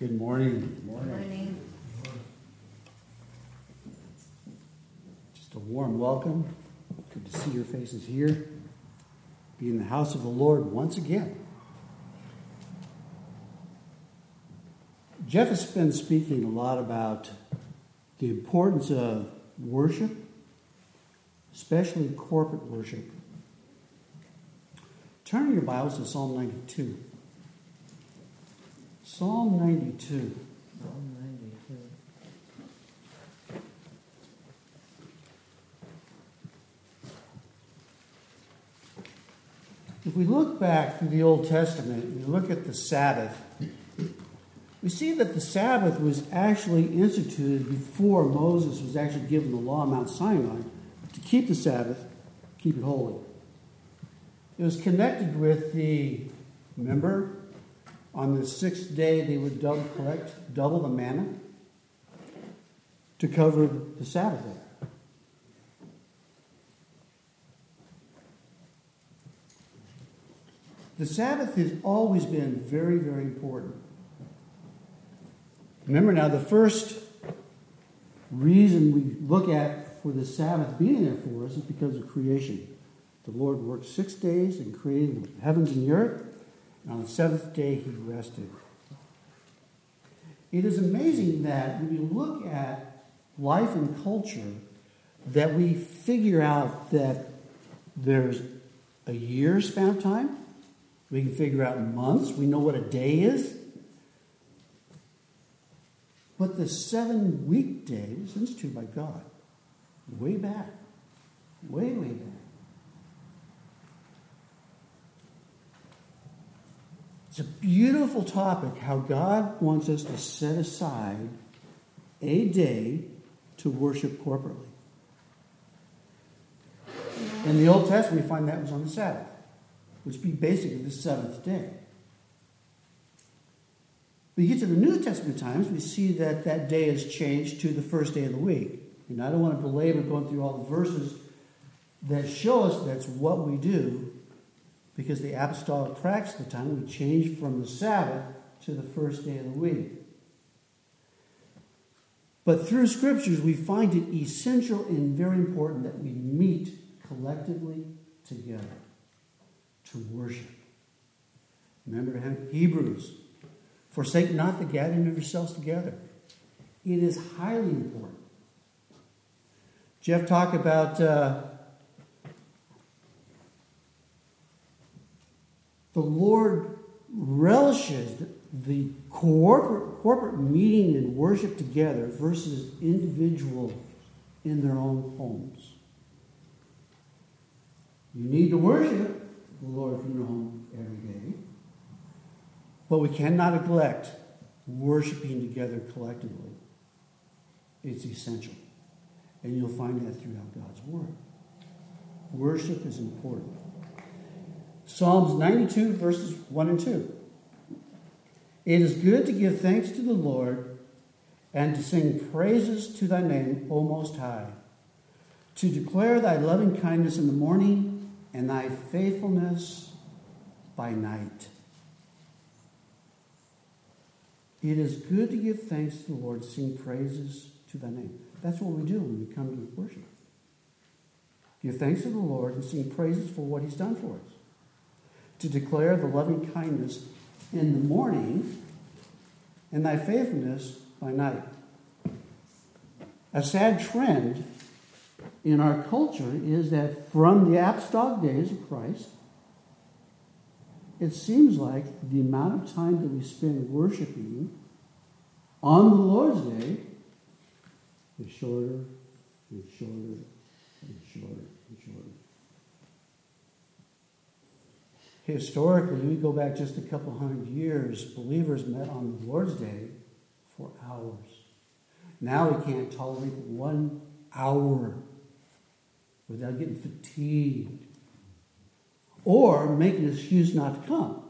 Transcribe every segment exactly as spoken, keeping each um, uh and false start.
Good morning. Good morning. Just a warm welcome. Good to see your faces here. Be in the house of the Lord once again. Jeff has been speaking a lot about the importance of worship, especially corporate worship. Turn in your Bibles to Psalm ninety-two. Psalm ninety-two. Psalm ninety-two. If we look back through the Old Testament and we look at the Sabbath, we see that the Sabbath was actually instituted before Moses was actually given the law on Mount Sinai to keep the Sabbath, keep it holy. It was connected with the, remember, on the sixth day they would double collect double the manna to cover the Sabbath day. The Sabbath has always been very, very important. Remember now, the first reason we look at for the Sabbath being there for us is because of creation. The Lord worked six days and created the heavens and the earth, and on the seventh day he rested. It is amazing that when you look at life and culture, that we figure out that there's a year span of time. We can figure out months. We know what a day is. But the seven weekday was instituted by God way back. Way, way back. It's a beautiful topic how God wants us to set aside a day to worship corporately. In the Old Testament, we find that was on the Sabbath, which would be basically the seventh day. But you get to the New Testament times, we see that that day is changed to the first day of the week. And I don't want to belabor going through all the verses that show us that's what we do, because the apostolic practice at the time, we changed from the Sabbath to the first day of the week. But through Scriptures, we find it essential and very important that we meet collectively together to worship. Remember Hebrews, forsake not the gathering of yourselves together. It is highly important. Jeff talked about uh, the Lord relishes the, the corporate, corporate meeting and worship together versus individuals in their own homes. You need to worship the Lord from your home every day. But we cannot neglect worshiping together collectively. It's essential. And you'll find that throughout God's Word. Worship is important. Psalms ninety-two, verses one and two. It is good to give thanks to the Lord and to sing praises to thy name, O Most High, to declare thy loving kindness in the morning and thy faithfulness by night. It is good to give thanks to the Lord, sing praises to thy name. That's what we do when we come to worship. Give thanks to the Lord and sing praises for what he's done for us. To declare the loving kindness in the morning and thy faithfulness by night. A sad trend in our culture is that from the apostolic days of Christ, it seems like the amount of time that we spend worshiping on the Lord's Day is shorter and shorter and shorter and shorter. Historically, we go back just a couple hundred years, believers met on the Lord's Day for hours. Now we can't tolerate one hour without getting fatigued or making an excuse not to come.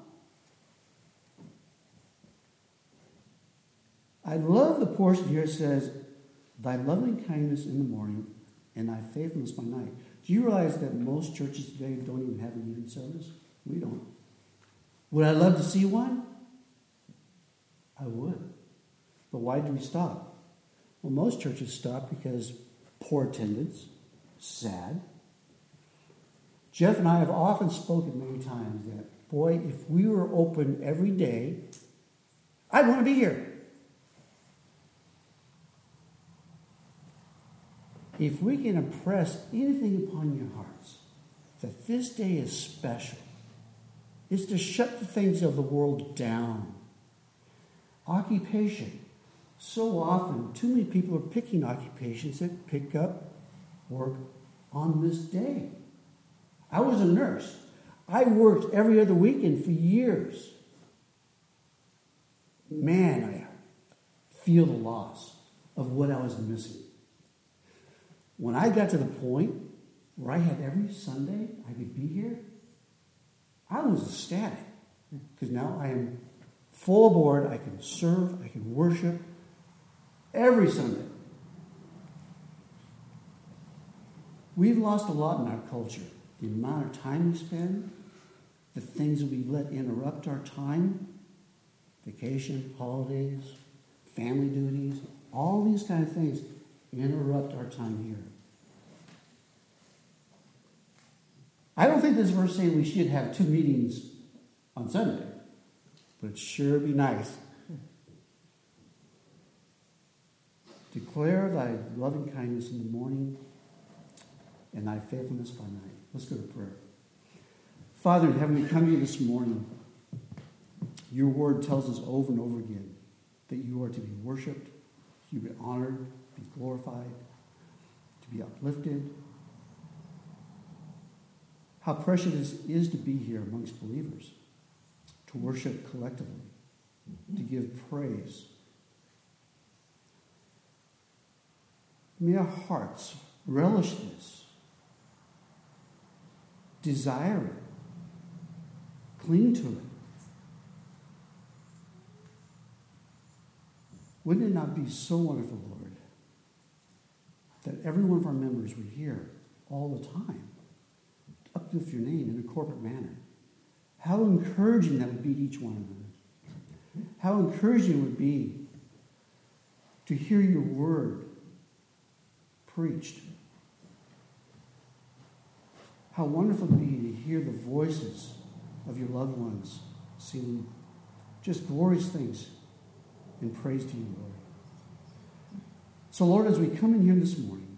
I love the portion here that says, thy loving kindness in the morning and thy faithfulness by night. Do you realize that most churches today don't even have an evening service? We don't. Would I love to see one? I would. But why did we stop? Well, most churches stop because poor attendance, sad. Jeff and I have often spoken many times that, boy, if we were open every day, I'd want to be here. If we can impress anything upon your hearts, that this day is special, is to shut the things of the world down. Occupation. So often, too many people are picking occupations that pick up work on this day. I was a nurse. I worked every other weekend for years. Man, I feel the loss of what I was missing. When I got to the point where I had every Sunday I could be here, I was ecstatic. Because now I am full aboard. I can serve. I can worship every Sunday. We've lost a lot in our culture. The amount of time we spend, the things that we let interrupt our time, vacation, holidays, family duties, all these kind of things interrupt our time here. I don't think this verse saying we should have two meetings on Sunday, but it sure be nice. Declare thy loving kindness in the morning and thy faithfulness by night. Let's go to prayer. Father in heaven, we come to you this morning. Your word tells us over and over again that you are to be worshipped, to be honored, to be glorified, to be uplifted. How precious it is to be here amongst believers, to worship collectively, to give praise. May our hearts relish this, desire it, cling to it. Wouldn't it not be so wonderful, Lord, that every one of our members would hear all the time, uplift your name in a corporate manner? How encouraging that would be to each one of them. How encouraging it would be to hear your word preached. How wonderful it would be to hear the voices of your loved ones singing just glorious things in praise to you, Lord. So, Lord, as we come in here this morning,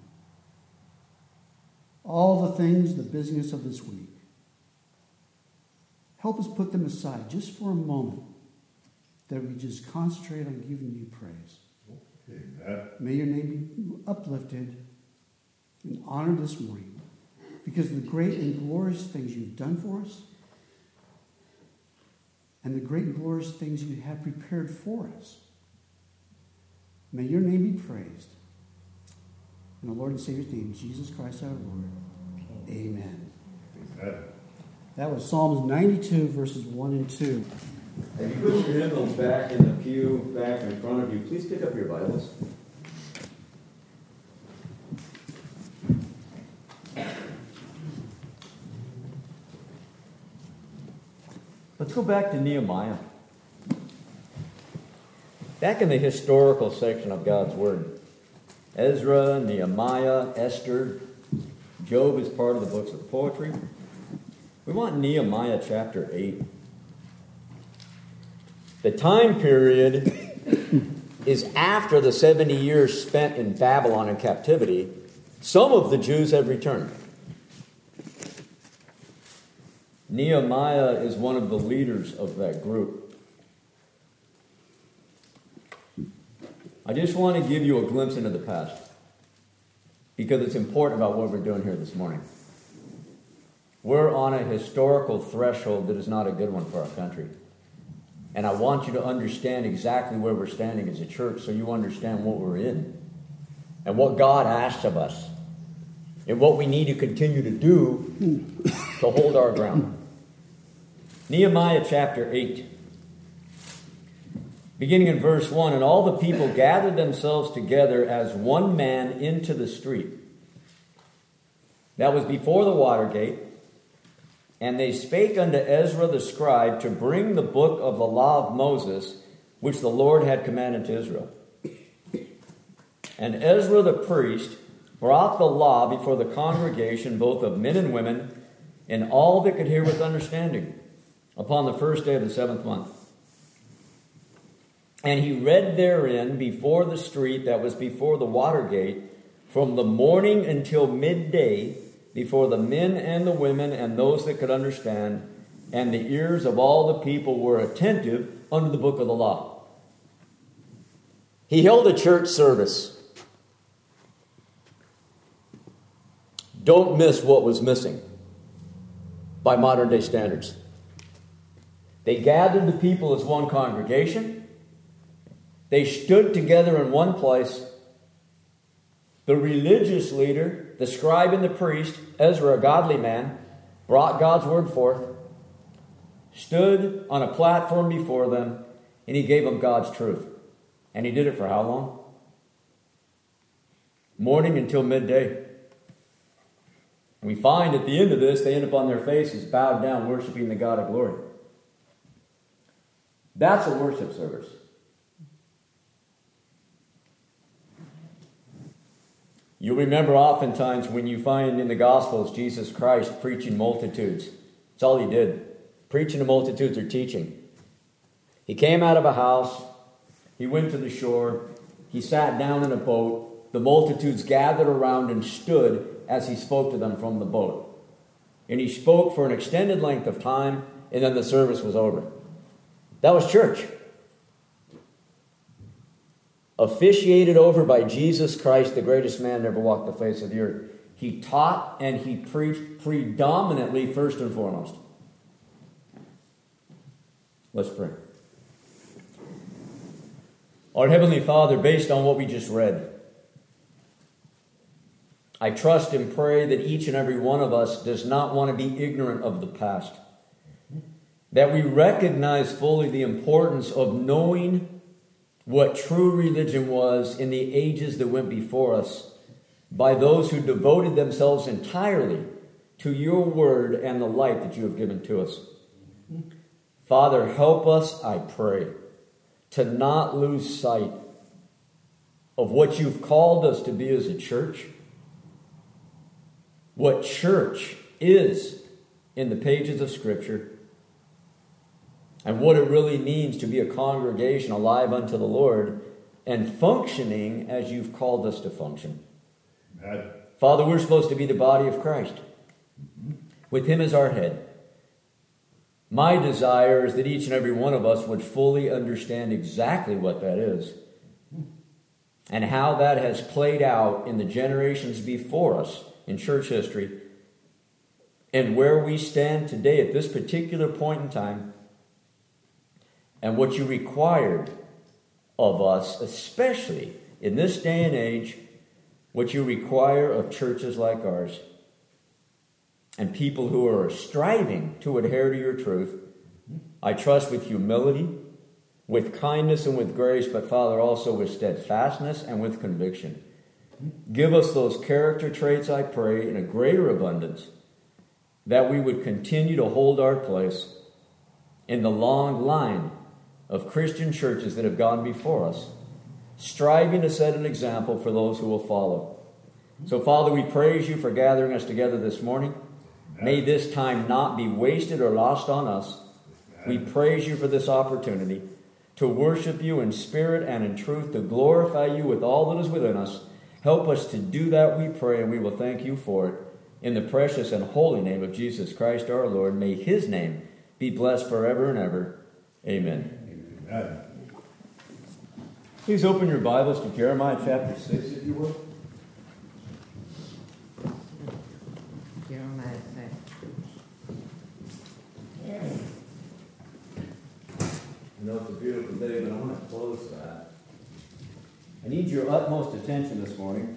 all the things, the business of this week, help us put them aside just for a moment, that we just concentrate on giving you praise. Amen. May your name be uplifted and honored this morning because of the great and glorious things you've done for us and the great and glorious things you have prepared for us. May your name be praised. In the Lord and Savior's name, Jesus Christ our Lord. Amen. Amen. That was Psalms ninety-two, verses one and two. Have you put your hymnals back in the pew back in front of you? Please pick up your Bibles. Let's go back to Nehemiah. Back in the historical section of God's Word, Ezra, Nehemiah, Esther, Job is part of the books of poetry. We want Nehemiah chapter eight. The time period is after the seventy years spent in Babylon in captivity. Some of the Jews have returned. Nehemiah is one of the leaders of that group. I just want to give you a glimpse into the past because it's important about what we're doing here this morning. We're on a historical threshold that is not a good one for our country. And I want you to understand exactly where we're standing as a church so you understand what we're in and what God asks of us and what we need to continue to do to hold our ground. Nehemiah chapter eight. Beginning in verse one, and all the people gathered themselves together as one man into the street. That was before the water gate. And they spake unto Ezra the scribe to bring the book of the law of Moses, which the Lord had commanded to Israel. And Ezra the priest brought the law before the congregation, both of men and women, and all that could hear with understanding, upon the first day of the seventh month. And he read therein before the street that was before the water gate, from the morning until midday, before the men and the women and those that could understand, and the ears of all the people were attentive unto the book of the law. He held a church service. Don't miss what was missing by modern day standards. They gathered the people as one congregation. They stood together in one place. The religious leader, the scribe and the priest, Ezra, a godly man, brought God's word forth, stood on a platform before them, and he gave them God's truth. And he did it for how long? Morning until midday. We find at the end of this, they end up on their faces, bowed down, worshiping the God of glory. That's a worship service. You'll remember oftentimes when you find in the Gospels Jesus Christ preaching multitudes. That's all he did. Preaching to multitudes or teaching. He came out of a house. He went to the shore. He sat down in a boat. The multitudes gathered around and stood as he spoke to them from the boat. And he spoke for an extended length of time, and then the service was over. That was church. Officiated over by Jesus Christ, the greatest man that ever walked the face of the earth. He taught and he preached predominantly first and foremost. Let's pray. Our Heavenly Father, based on what we just read, I trust and pray that each and every one of us does not want to be ignorant of the past. That we recognize fully the importance of knowing what true religion was in the ages that went before us by those who devoted themselves entirely to your word and the light that you have given to us. Father, help us, I pray, to not lose sight of what you've called us to be as a church. What church is in the pages of Scripture, and what it really means to be a congregation alive unto the Lord and functioning as you've called us to function. Amen. Father, we're supposed to be the body of Christ, with him as our head. My desire is that each and every one of us would fully understand exactly what that is and how that has played out in the generations before us in church history, and where we stand today at this particular point in time, and what you required of us, especially in this day and age, what you require of churches like ours, and people who are striving to adhere to your truth. I trust with humility, with kindness and with grace, but Father, also with steadfastness and with conviction. Give us those character traits, I pray, in a greater abundance, that we would continue to hold our place in the long line of Christian churches that have gone before us, striving to set an example for those who will follow. So, Father, we praise you for gathering us together this morning. May this time not be wasted or lost on us. We praise you for this opportunity to worship you in spirit and in truth, to glorify you with all that is within us. Help us to do that, we pray, and we will thank you for it. In the precious and holy name of Jesus Christ our Lord, may his name be blessed forever and ever. Amen. Amen. Please open your Bibles to Jeremiah chapter six, if you will. Jeremiah six. I know it's a beautiful day, but I want to close that. I need your utmost attention this morning.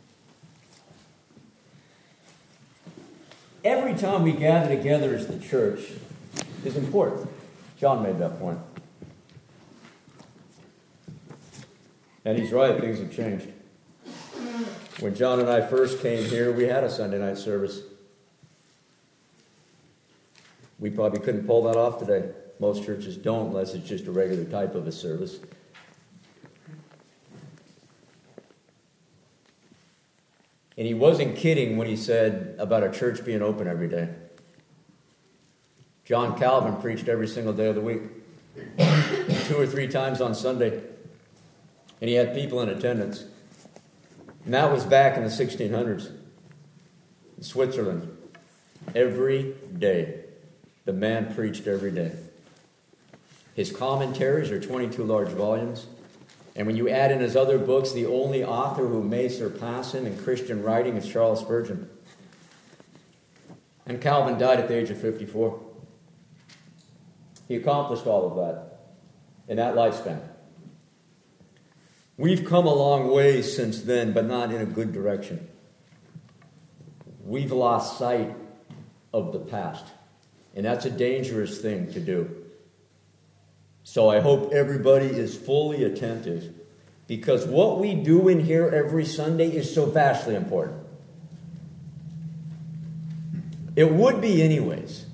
Every time we gather together as the church is important. John made that point. And he's right, things have changed. When John and I first came here, we had a Sunday night service. We probably couldn't pull that off today. Most churches don't, unless it's just a regular type of a service. And he wasn't kidding when he said about a church being open every day. John Calvin preached every single day of the week, two or three times on Sunday. And he had people in attendance. And that was back in the sixteen hundreds in Switzerland. Every day. The man preached every day. His commentaries are twenty-two large volumes. And when you add in his other books, the only author who may surpass him in Christian writing is Charles Spurgeon. And Calvin died at the age of fifty-four. He accomplished all of that in that lifespan. We've come a long way since then, but not in a good direction. We've lost sight of the past. And that's a dangerous thing to do. So I hope everybody is fully attentive, because what we do in here every Sunday is so vastly important. It would be anyways.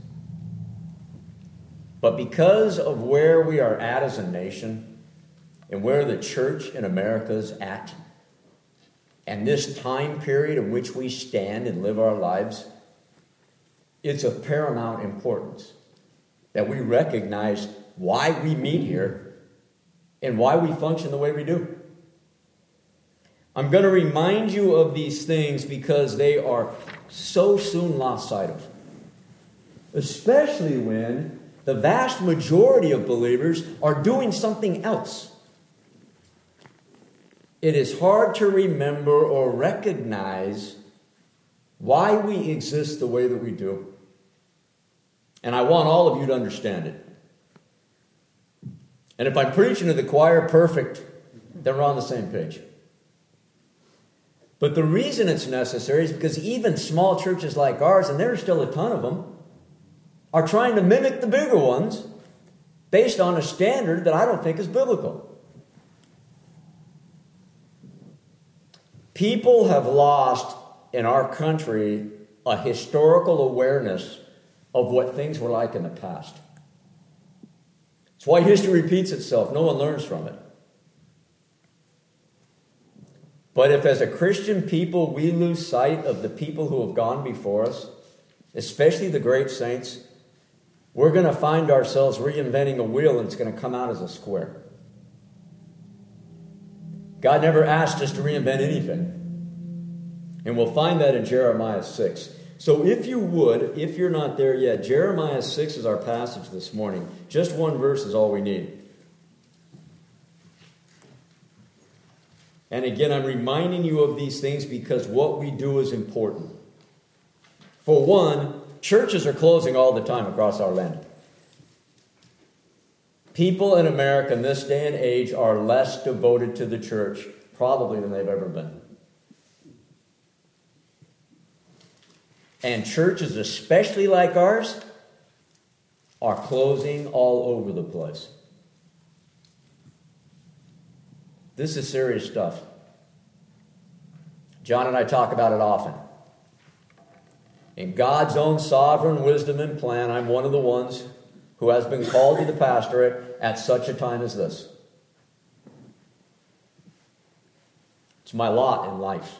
But because of where we are at as a nation, and where the church in America is at, and this time period in which we stand and live our lives, it's of paramount importance that we recognize why we meet here and why we function the way we do. I'm going to remind you of these things because they are so soon lost sight of, especially when the vast majority of believers are doing something else. It is hard to remember or recognize why we exist the way that we do. And I want all of you to understand it. And if I'm preaching to the choir, perfect, then we're on the same page. But the reason it's necessary is because even small churches like ours, and there are still a ton of them, are trying to mimic the bigger ones based on a standard that I don't think is biblical. People have lost in our country a historical awareness of what things were like in the past. It's why history repeats itself. No one learns from it. But if as a Christian people we lose sight of the people who have gone before us, especially the great saints, we're going to find ourselves reinventing a wheel and it's going to come out as a square. God never asked us to reinvent anything. And we'll find that in Jeremiah six. So if you would, if you're not there yet, Jeremiah six is our passage this morning. Just one verse is all we need. And again, I'm reminding you of these things because what we do is important. For one, churches are closing all the time across our land. People in America in this day and age are less devoted to the church, probably, than they've ever been. And churches, especially like ours, are closing all over the place. This is serious stuff. John and I talk about it often. In God's own sovereign wisdom and plan, I'm one of the ones who has been called to the pastorate at such a time as this. It's my lot in life.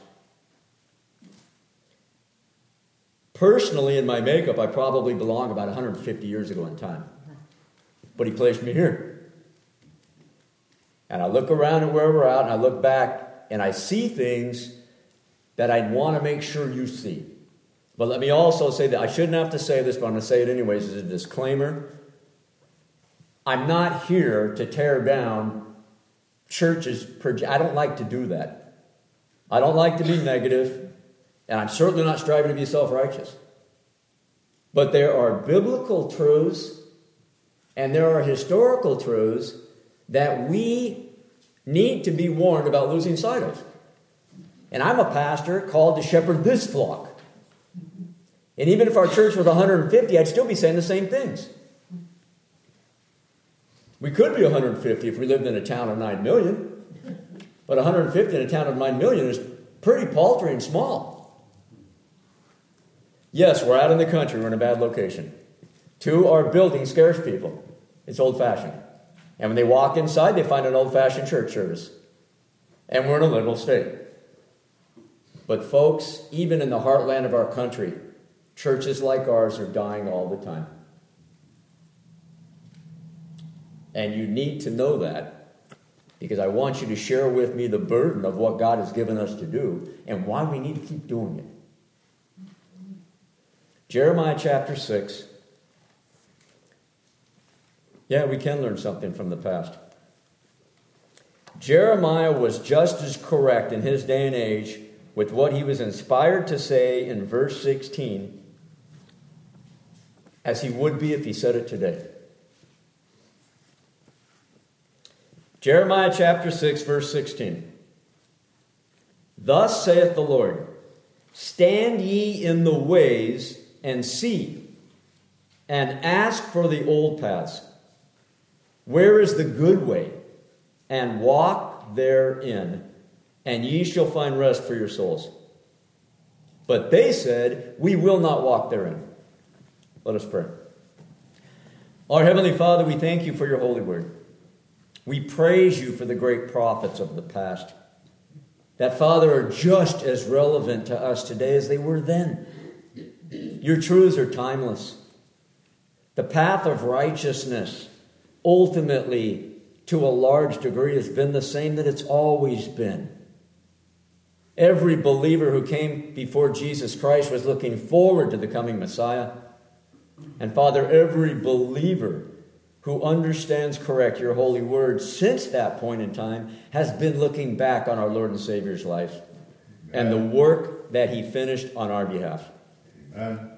Personally, in my makeup, I probably belong about one hundred fifty years ago in time. But he placed me here. And I look around at where we're at, and I look back, and I see things that I'd want to make sure you see. But let me also say that I shouldn't have to say this, but I'm going to say it anyways as a disclaimer. I'm not here to tear down churches. I don't like to do that. I don't like to be negative. And I'm certainly not striving to be self-righteous. But there are biblical truths and there are historical truths that we need to be warned about losing sight of. And I'm a pastor called to shepherd this flock. And even if our church was one hundred fifty, I'd still be saying the same things. We could be one hundred fifty if we lived in a town of nine million. But one hundred fifty in a town of nine million is pretty paltry and small. Yes, we're out in the country. We're in a bad location. Two, our building scares people. It's old-fashioned. And when they walk inside, they find an old-fashioned church service. And we're in a liberal state. But folks, even in the heartland of our country, churches like ours are dying all the time. And you need to know that, because I want you to share with me the burden of what God has given us to do and why we need to keep doing it. Jeremiah chapter six. Yeah, we can learn something from the past. Jeremiah was just as correct in his day and age with what he was inspired to say in verse sixteen as he would be if he said it today. Jeremiah chapter six, verse sixteen. Thus saith the Lord, stand ye in the ways and see, and ask for the old paths. Where is the good way? And walk therein, and ye shall find rest for your souls. But they said, we will not walk therein. Let us pray. Our Heavenly Father, we thank you for your holy word. We praise you for the great prophets of the past that, Father, are just as relevant to us today as they were then. Your truths are timeless. The path of righteousness, ultimately, to a large degree, has been the same that it's always been. Every believer who came before Jesus Christ was looking forward to the coming Messiah. And Father, every believer who understands correct your holy word since that point in time has been looking back on our Lord and Savior's life and the work that he finished on our behalf. Amen.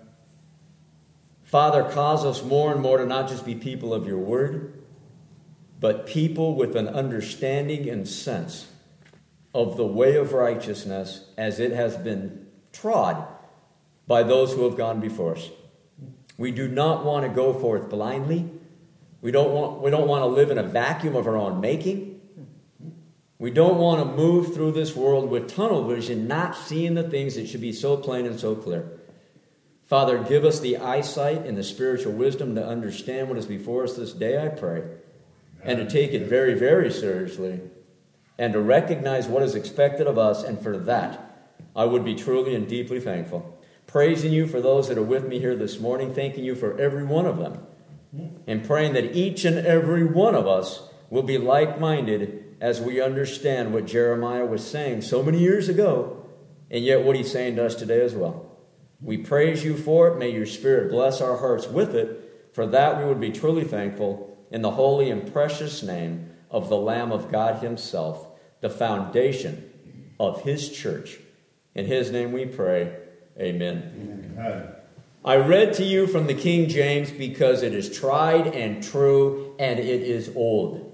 Father, cause us more and more to not just be people of your word, but people with an understanding and sense of the way of righteousness as it has been trod by those who have gone before us. We do not want to go forth blindly. We don't want, we don't want to live in a vacuum of our own making. We don't want to move through this world with tunnel vision, not seeing the things that should be so plain and so clear. Father, give us the eyesight and the spiritual wisdom to understand what is before us this day, I pray, and to take it very, very seriously, and to recognize what is expected of us, and for that, I would be truly and deeply thankful. Praising you for those that are with me here this morning, thanking you for every one of them, and praying that each and every one of us will be like-minded as we understand what Jeremiah was saying so many years ago, and yet what he's saying to us today as well. We praise you for it. May your Spirit bless our hearts with it. For that we would be truly thankful in the holy and precious name of the Lamb of God himself, the foundation of his church. In his name we pray. Amen. Amen. I read to you from the King James because it is tried and true, and it is old.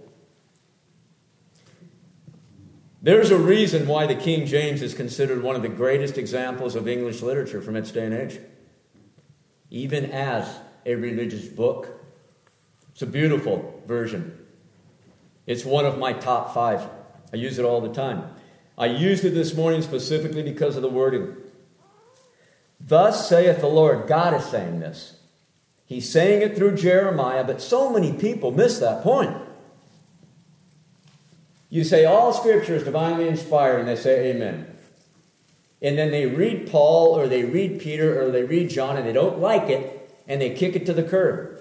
There's a reason why the King James is considered one of the greatest examples of English literature from its day and age, even as a religious book. It's a beautiful version. It's one of my top five. I use it all the time. I used it this morning specifically because of the wording. Thus saith the Lord. God is saying this. He's saying it through Jeremiah, but so many people miss that point. You say all Scripture is divinely inspired, and they say amen. And then they read Paul, or they read Peter, or they read John, and they don't like it, and they kick it to the curb.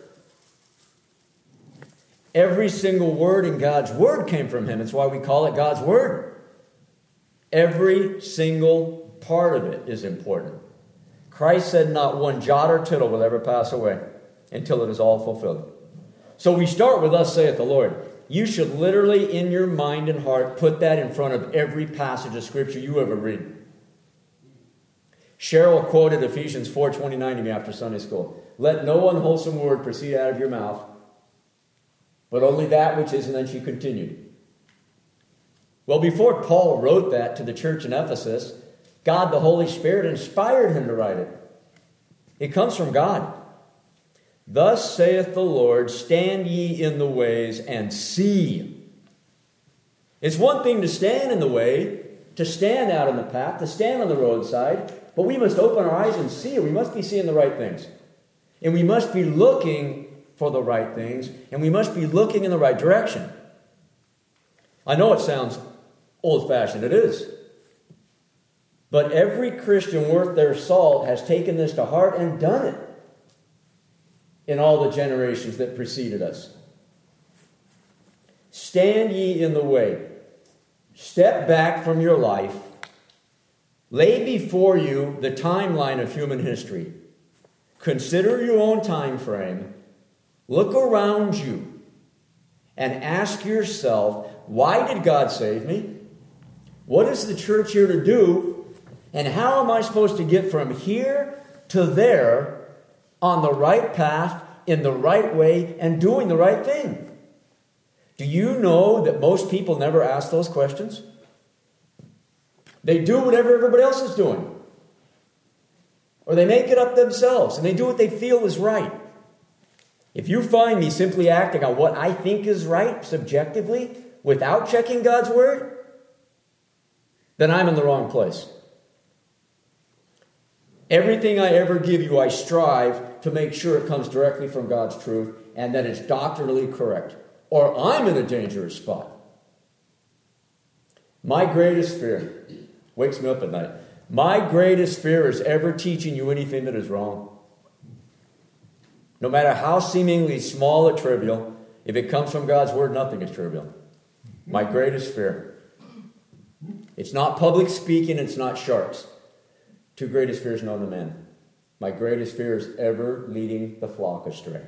Every single word in God's Word came from him. That's why we call it God's Word. Every single part of it is important. Christ said not one jot or tittle will ever pass away until it is all fulfilled. So we start with thus saith the Lord. You should literally, in your mind and heart, put that in front of every passage of Scripture you ever read. Cheryl quoted Ephesians four twenty-nine to me after Sunday school. Let no unwholesome word proceed out of your mouth, but only that which is, and then she continued. Well, before Paul wrote that to the church in Ephesus, God, the Holy Spirit, inspired him to write it. It comes from God. Thus saith the Lord, stand ye in the ways and see. It's one thing to stand in the way, to stand out in the path, to stand on the roadside, but we must open our eyes and see it. We must be seeing the right things. And we must be looking for the right things, and we must be looking in the right direction. I know it sounds old-fashioned. It is. But every Christian worth their salt has taken this to heart and done it in all the generations that preceded us. Stand ye in the way. Step back from your life. Lay before you the timeline of human history. Consider your own time frame. Look around you and ask yourself, why did God save me? What is the church here to do? And how am I supposed to get from here to there on the right path, in the right way, and doing the right thing? Do you know that most people never ask those questions? They do whatever everybody else is doing. Or they make it up themselves, and they do what they feel is right. If you find me simply acting on what I think is right, subjectively, without checking God's Word, then I'm in the wrong place. Everything I ever give you, I strive to make sure it comes directly from God's truth and that it's doctrinally correct. Or I'm in a dangerous spot. My greatest fear wakes me up at night. My greatest fear is ever teaching you anything that is wrong. No matter how seemingly small or trivial, if it comes from God's Word, nothing is trivial. My greatest fear. It's not public speaking, it's not sharks. Two greatest fears known to man. My greatest fear is ever leading the flock astray.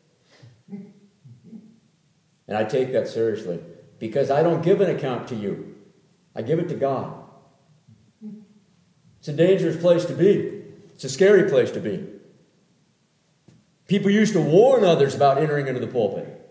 And I take that seriously because I don't give an account to you. I give it to God. It's a dangerous place to be. It's a scary place to be. People used to warn others about entering into the pulpit.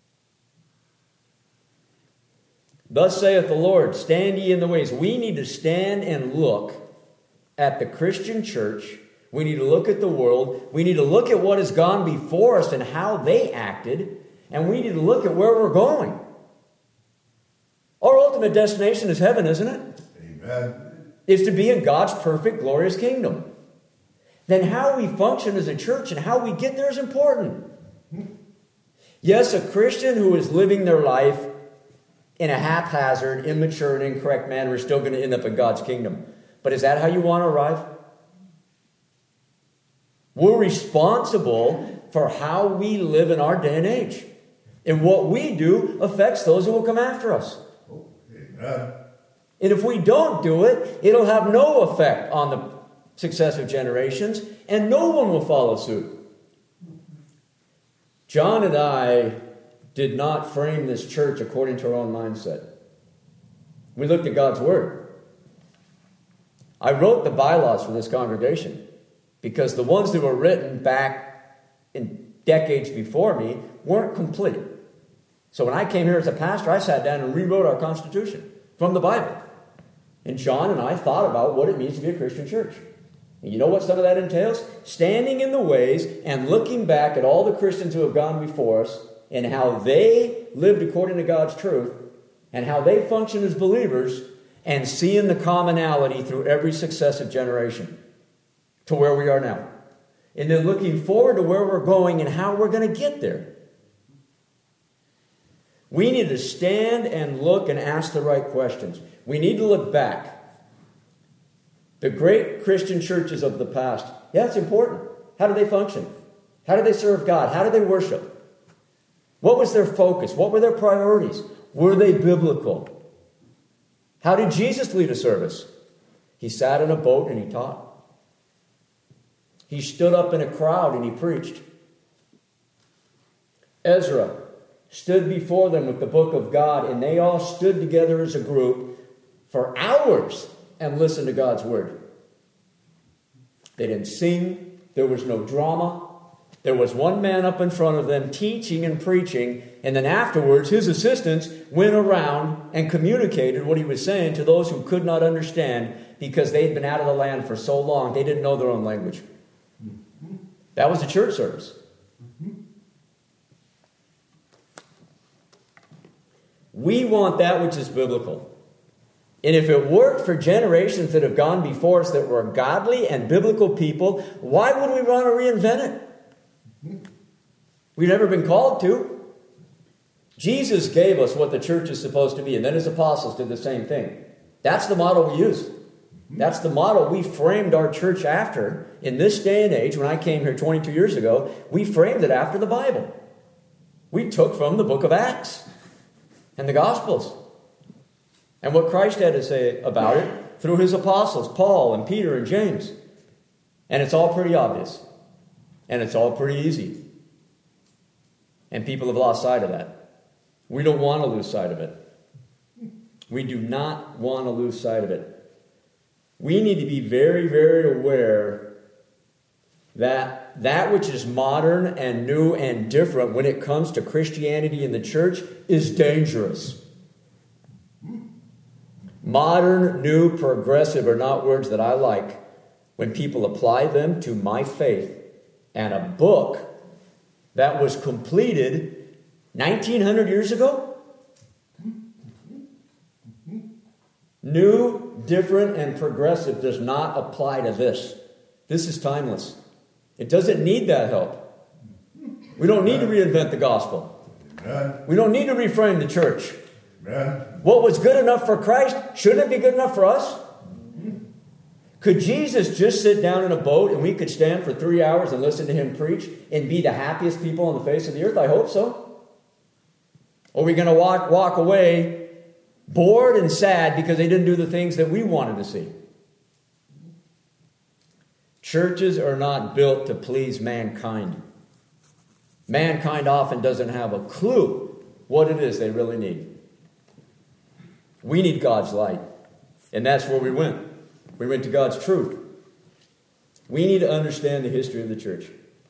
Thus saith the Lord, stand ye in the ways. We need to stand and look at the Christian church. We need to look at the world. We need to look at what has gone before us and how they acted. And we need to look at where we're going. Our ultimate destination is heaven, isn't it? Amen. Is to be in God's perfect, glorious kingdom. Then how we function as a church and how we get there is important. Yes, a Christian who is living their life in a haphazard, immature, and incorrect manner is still going to end up in God's kingdom. But is that how you want to arrive? We're responsible for how we live in our day and age. And what we do affects those who will come after us. Amen. And if we don't do it, it'll have no effect on the successive generations, and no one will follow suit. John and I did not frame this church according to our own mindset. We looked at God's Word. I wrote the bylaws for this congregation because the ones that were written back in decades before me weren't complete. So when I came here as a pastor, I sat down and rewrote our Constitution from the Bible. And John and I thought about what it means to be a Christian church. And you know what some of that entails? Standing in the ways and looking back at all the Christians who have gone before us and how they lived according to God's truth and how they function as believers, and seeing the commonality through every successive generation to where we are now. And then looking forward to where we're going and how we're going to get there. We need to stand and look and ask the right questions. We need to look back. The great Christian churches of the past, yeah, it's important. How did they function? How did they serve God? How did they worship? What was their focus? What were their priorities? Were they biblical? How did Jesus lead a service? He sat in a boat and he taught. He stood up in a crowd and he preached. Ezra stood before them with the book of God, and they all stood together as a group for hours and listened to God's word. They didn't sing. There was no drama. There was one man up in front of them teaching and preaching, and then afterwards his assistants went around and communicated what he was saying to those who could not understand because they'd been out of the land for so long they didn't know their own language. That was the church service. We want that which is biblical. And if it worked for generations that have gone before us that were godly and biblical people, why would we want to reinvent it? We've never been called to. Jesus gave us what the church is supposed to be, and then his apostles did the same thing. That's the model we use. That's the model we framed our church after. In this day and age, when I came here twenty-two years ago, we framed it after the Bible. We took from the book of Acts and the Gospels and what Christ had to say about it through his apostles, Paul and Peter and James. And it's all pretty obvious. And it's all pretty easy. And people have lost sight of that. We don't want to lose sight of it. We do not want to lose sight of it. We need to be very, very aware that that which is modern and new and different when it comes to Christianity in the church is dangerous. Modern, new, progressive are not words that I like when people apply them to my faith and a book that was completed nineteen hundred years ago. New, different, and progressive does not apply to this. This is timeless. It doesn't need that help. We don't need to reinvent the gospel. Amen. We don't need to reframe the church. Amen. What was good enough for Christ, shouldn't it be good enough for us? Could Jesus just sit down in a boat and we could stand for three hours and listen to him preach and be the happiest people on the face of the earth? I hope so. Or are we going to walk, walk away bored and sad because they didn't do the things that we wanted to see? Churches are not built to please mankind. Mankind often doesn't have a clue what it is they really need. We need God's light. And that's where we went. We went to God's truth. We need to understand the history of the church.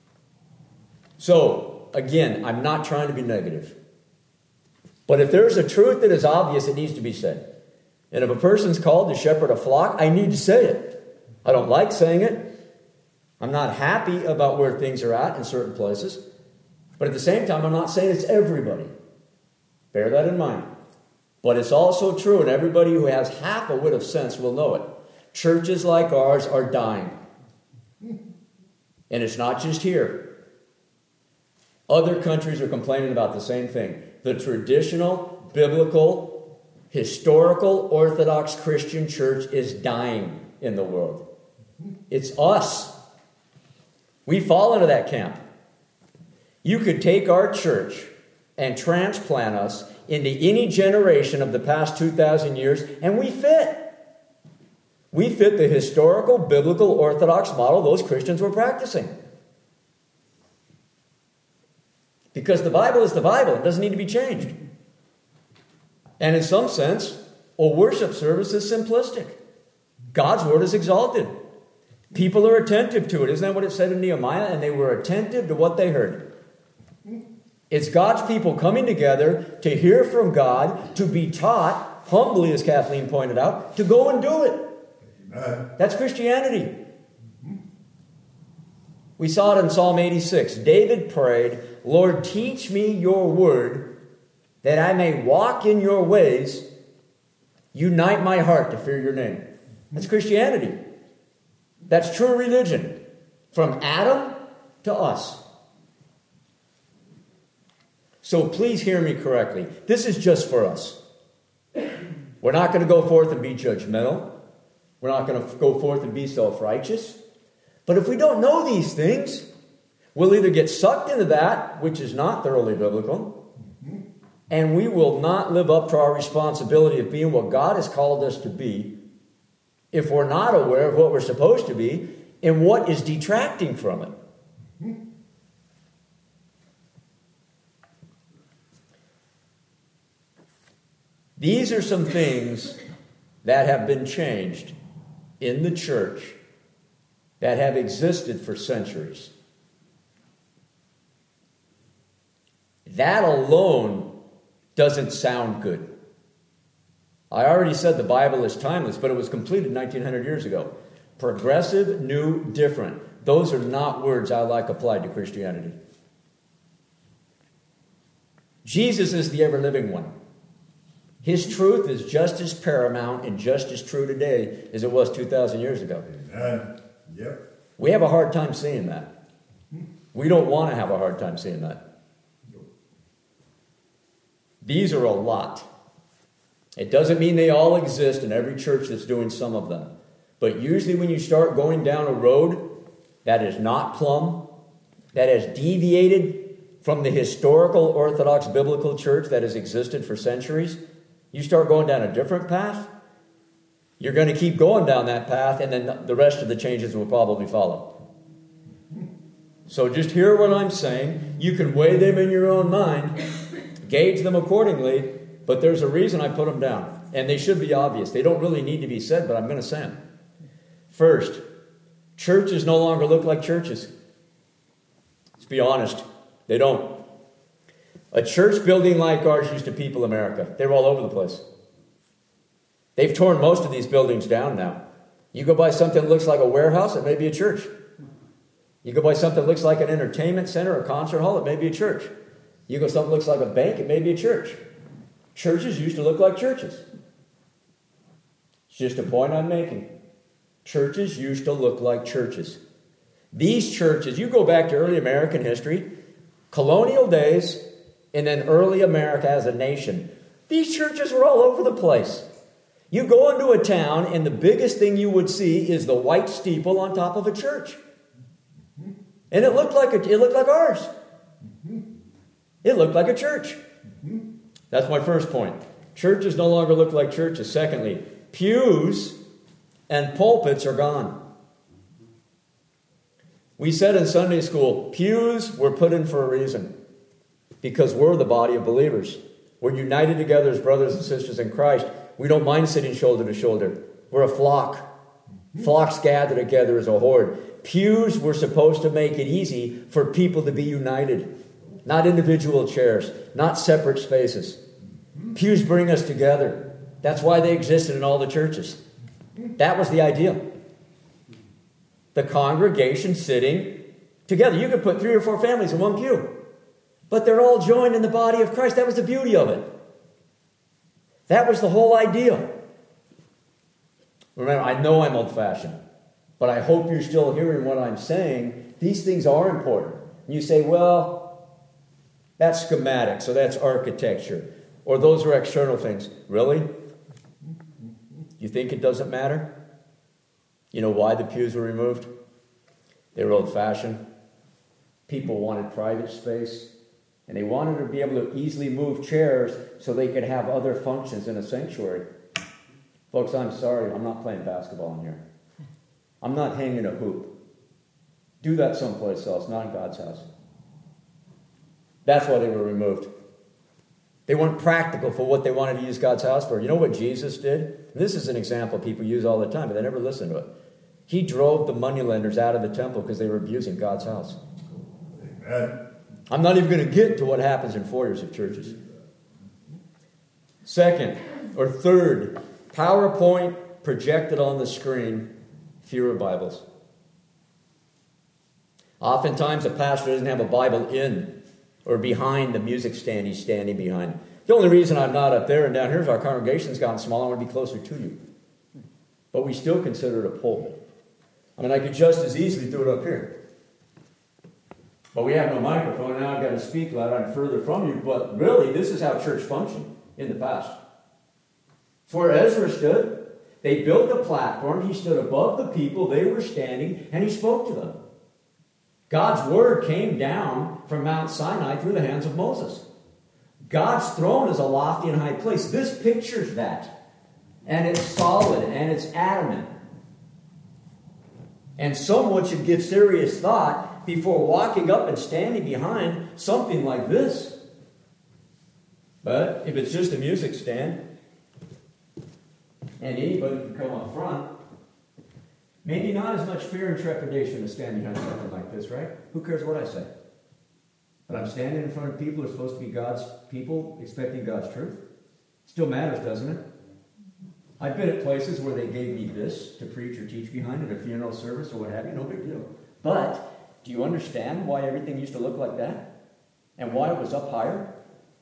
So, again, I'm not trying to be negative. But if there's a truth that is obvious, it needs to be said. And if a person's called to shepherd a flock, I need to say it. I don't like saying it. I'm not happy about where things are at in certain places. But at the same time, I'm not saying it's everybody. Bear that in mind. But it's also true, and everybody who has half a whit of sense will know it. Churches like ours are dying. And it's not just here. Other countries are complaining about the same thing. The traditional, biblical, historical, Orthodox Christian church is dying in the world. It's us. We fall into that camp. You could take our church and transplant us into any generation of the past two thousand years, and we fit. We fit the historical, biblical, Orthodox model those Christians were practicing. Because the Bible is the Bible. It doesn't need to be changed. And in some sense, a worship service is simplistic. God's word is exalted. People are attentive to it. Isn't that what it said in Nehemiah? And they were attentive to what they heard. It's God's people coming together to hear from God, to be taught, humbly, as Kathleen pointed out, to go and do it. Amen. That's Christianity. We saw it in Psalm eighty-six. David prayed, Lord, teach me your word, that I may walk in your ways. Unite my heart to fear your name. That's Christianity. That's true religion. From Adam to us. So please hear me correctly. This is just for us. We're not going to go forth and be judgmental. We're not going to go forth and be self-righteous. But if we don't know these things, we'll either get sucked into that, which is not thoroughly biblical, and we will not live up to our responsibility of being what God has called us to be if we're not aware of what we're supposed to be and what is detracting from it. These are some things that have been changed in the church that have existed for centuries. That alone doesn't sound good. I already said the Bible is timeless, but it was completed nineteen hundred years ago. Progressive, new, different. Those are not words I like applied to Christianity. Jesus is the ever-living one. His truth is just as paramount and just as true today as it was two thousand years ago. Amen. Yep. We have a hard time seeing that. We don't want to have a hard time seeing that. These are a lot. It doesn't mean they all exist in every church that's doing some of them. But usually when you start going down a road that is not plumb, that has deviated from the historical Orthodox biblical church that has existed for centuries, you start going down a different path, you're going to keep going down that path, and then the rest of the changes will probably follow. So just hear what I'm saying. You can weigh them in your own mind, gauge them accordingly, but there's a reason I put them down. And they should be obvious. They don't really need to be said, but I'm going to say them. First, churches no longer look like churches. Let's be honest. They don't. A church building like ours used to people America. They were all over the place. They've torn most of these buildings down now. You go by something that looks like a warehouse, it may be a church. You go by something that looks like an entertainment center or concert hall, it may be a church. You go something that looks like a bank, it may be a church. Churches used to look like churches. It's just a point I'm making. Churches used to look like churches. These churches, you go back to early American history, colonial days, and then early America as a nation. These churches were all over the place. You go into a town, and the biggest thing you would see is the white steeple on top of a church. And it looked like a, it looked like ours. It looked like a church. That's my first point. Churches no longer look like churches. Secondly, pews and pulpits are gone. We said in Sunday school, pews were put in for a reason. Because we're the body of believers. We're united together as brothers and sisters in Christ. We don't mind sitting shoulder to shoulder. We're a flock. Flocks gather together as a horde. Pews were supposed to make it easy for people to be united. Not individual chairs. Not separate spaces. Pews bring us together. That's why they existed in all the churches. That was the idea. The congregation sitting together. You could put three or four families in one pew. But they're all joined in the body of Christ. That was the beauty of it. That was the whole idea. Remember, I know I'm old-fashioned, but I hope you're still hearing what I'm saying. These things are important. And you say, well, that's schematic, so that's architecture. Or those are external things. Really? You think it doesn't matter? You know why the pews were removed? They were old-fashioned. People wanted private space. And they wanted to be able to easily move chairs so they could have other functions in a sanctuary. Folks, I'm sorry, I'm not playing basketball in here. I'm not hanging a hoop. Do that someplace else, not in God's house. That's why they were removed. They weren't practical for what they wanted to use God's house for. You know what Jesus did? This is an example people use all the time, but they never listen to it. He drove the moneylenders out of the temple because they were abusing God's house. Amen. I'm not even going to get to what happens in foyers of churches. Second, or third, PowerPoint projected on the screen, fewer Bibles. Oftentimes a pastor doesn't have a Bible in or behind the music stand he's standing behind. The only reason I'm not up there and down here is our congregation's gotten smaller. I want to be closer to you. But we still consider it a pulpit. I mean, I could just as easily do it up here. But we have no microphone, and now I've got to speak loud. I'm further from you. But really, this is how church functioned in the past. It's where Ezra stood. They built the platform. He stood above the people. They were standing, and he spoke to them. God's word came down from Mount Sinai through the hands of Moses. God's throne is a lofty and high place. This pictures that. And it's solid, and it's adamant. And someone should give serious thought before walking up and standing behind something like this. But if it's just a music stand, and anybody can come up front, maybe not as much fear and trepidation as standing behind something like this, right? Who cares what I say? But I'm standing in front of people who are supposed to be God's people, expecting God's truth. Still matters, doesn't it? I've been at places where they gave me this to preach or teach behind at a funeral service or what have you. No big deal. But do you understand why everything used to look like that? And why it was up higher?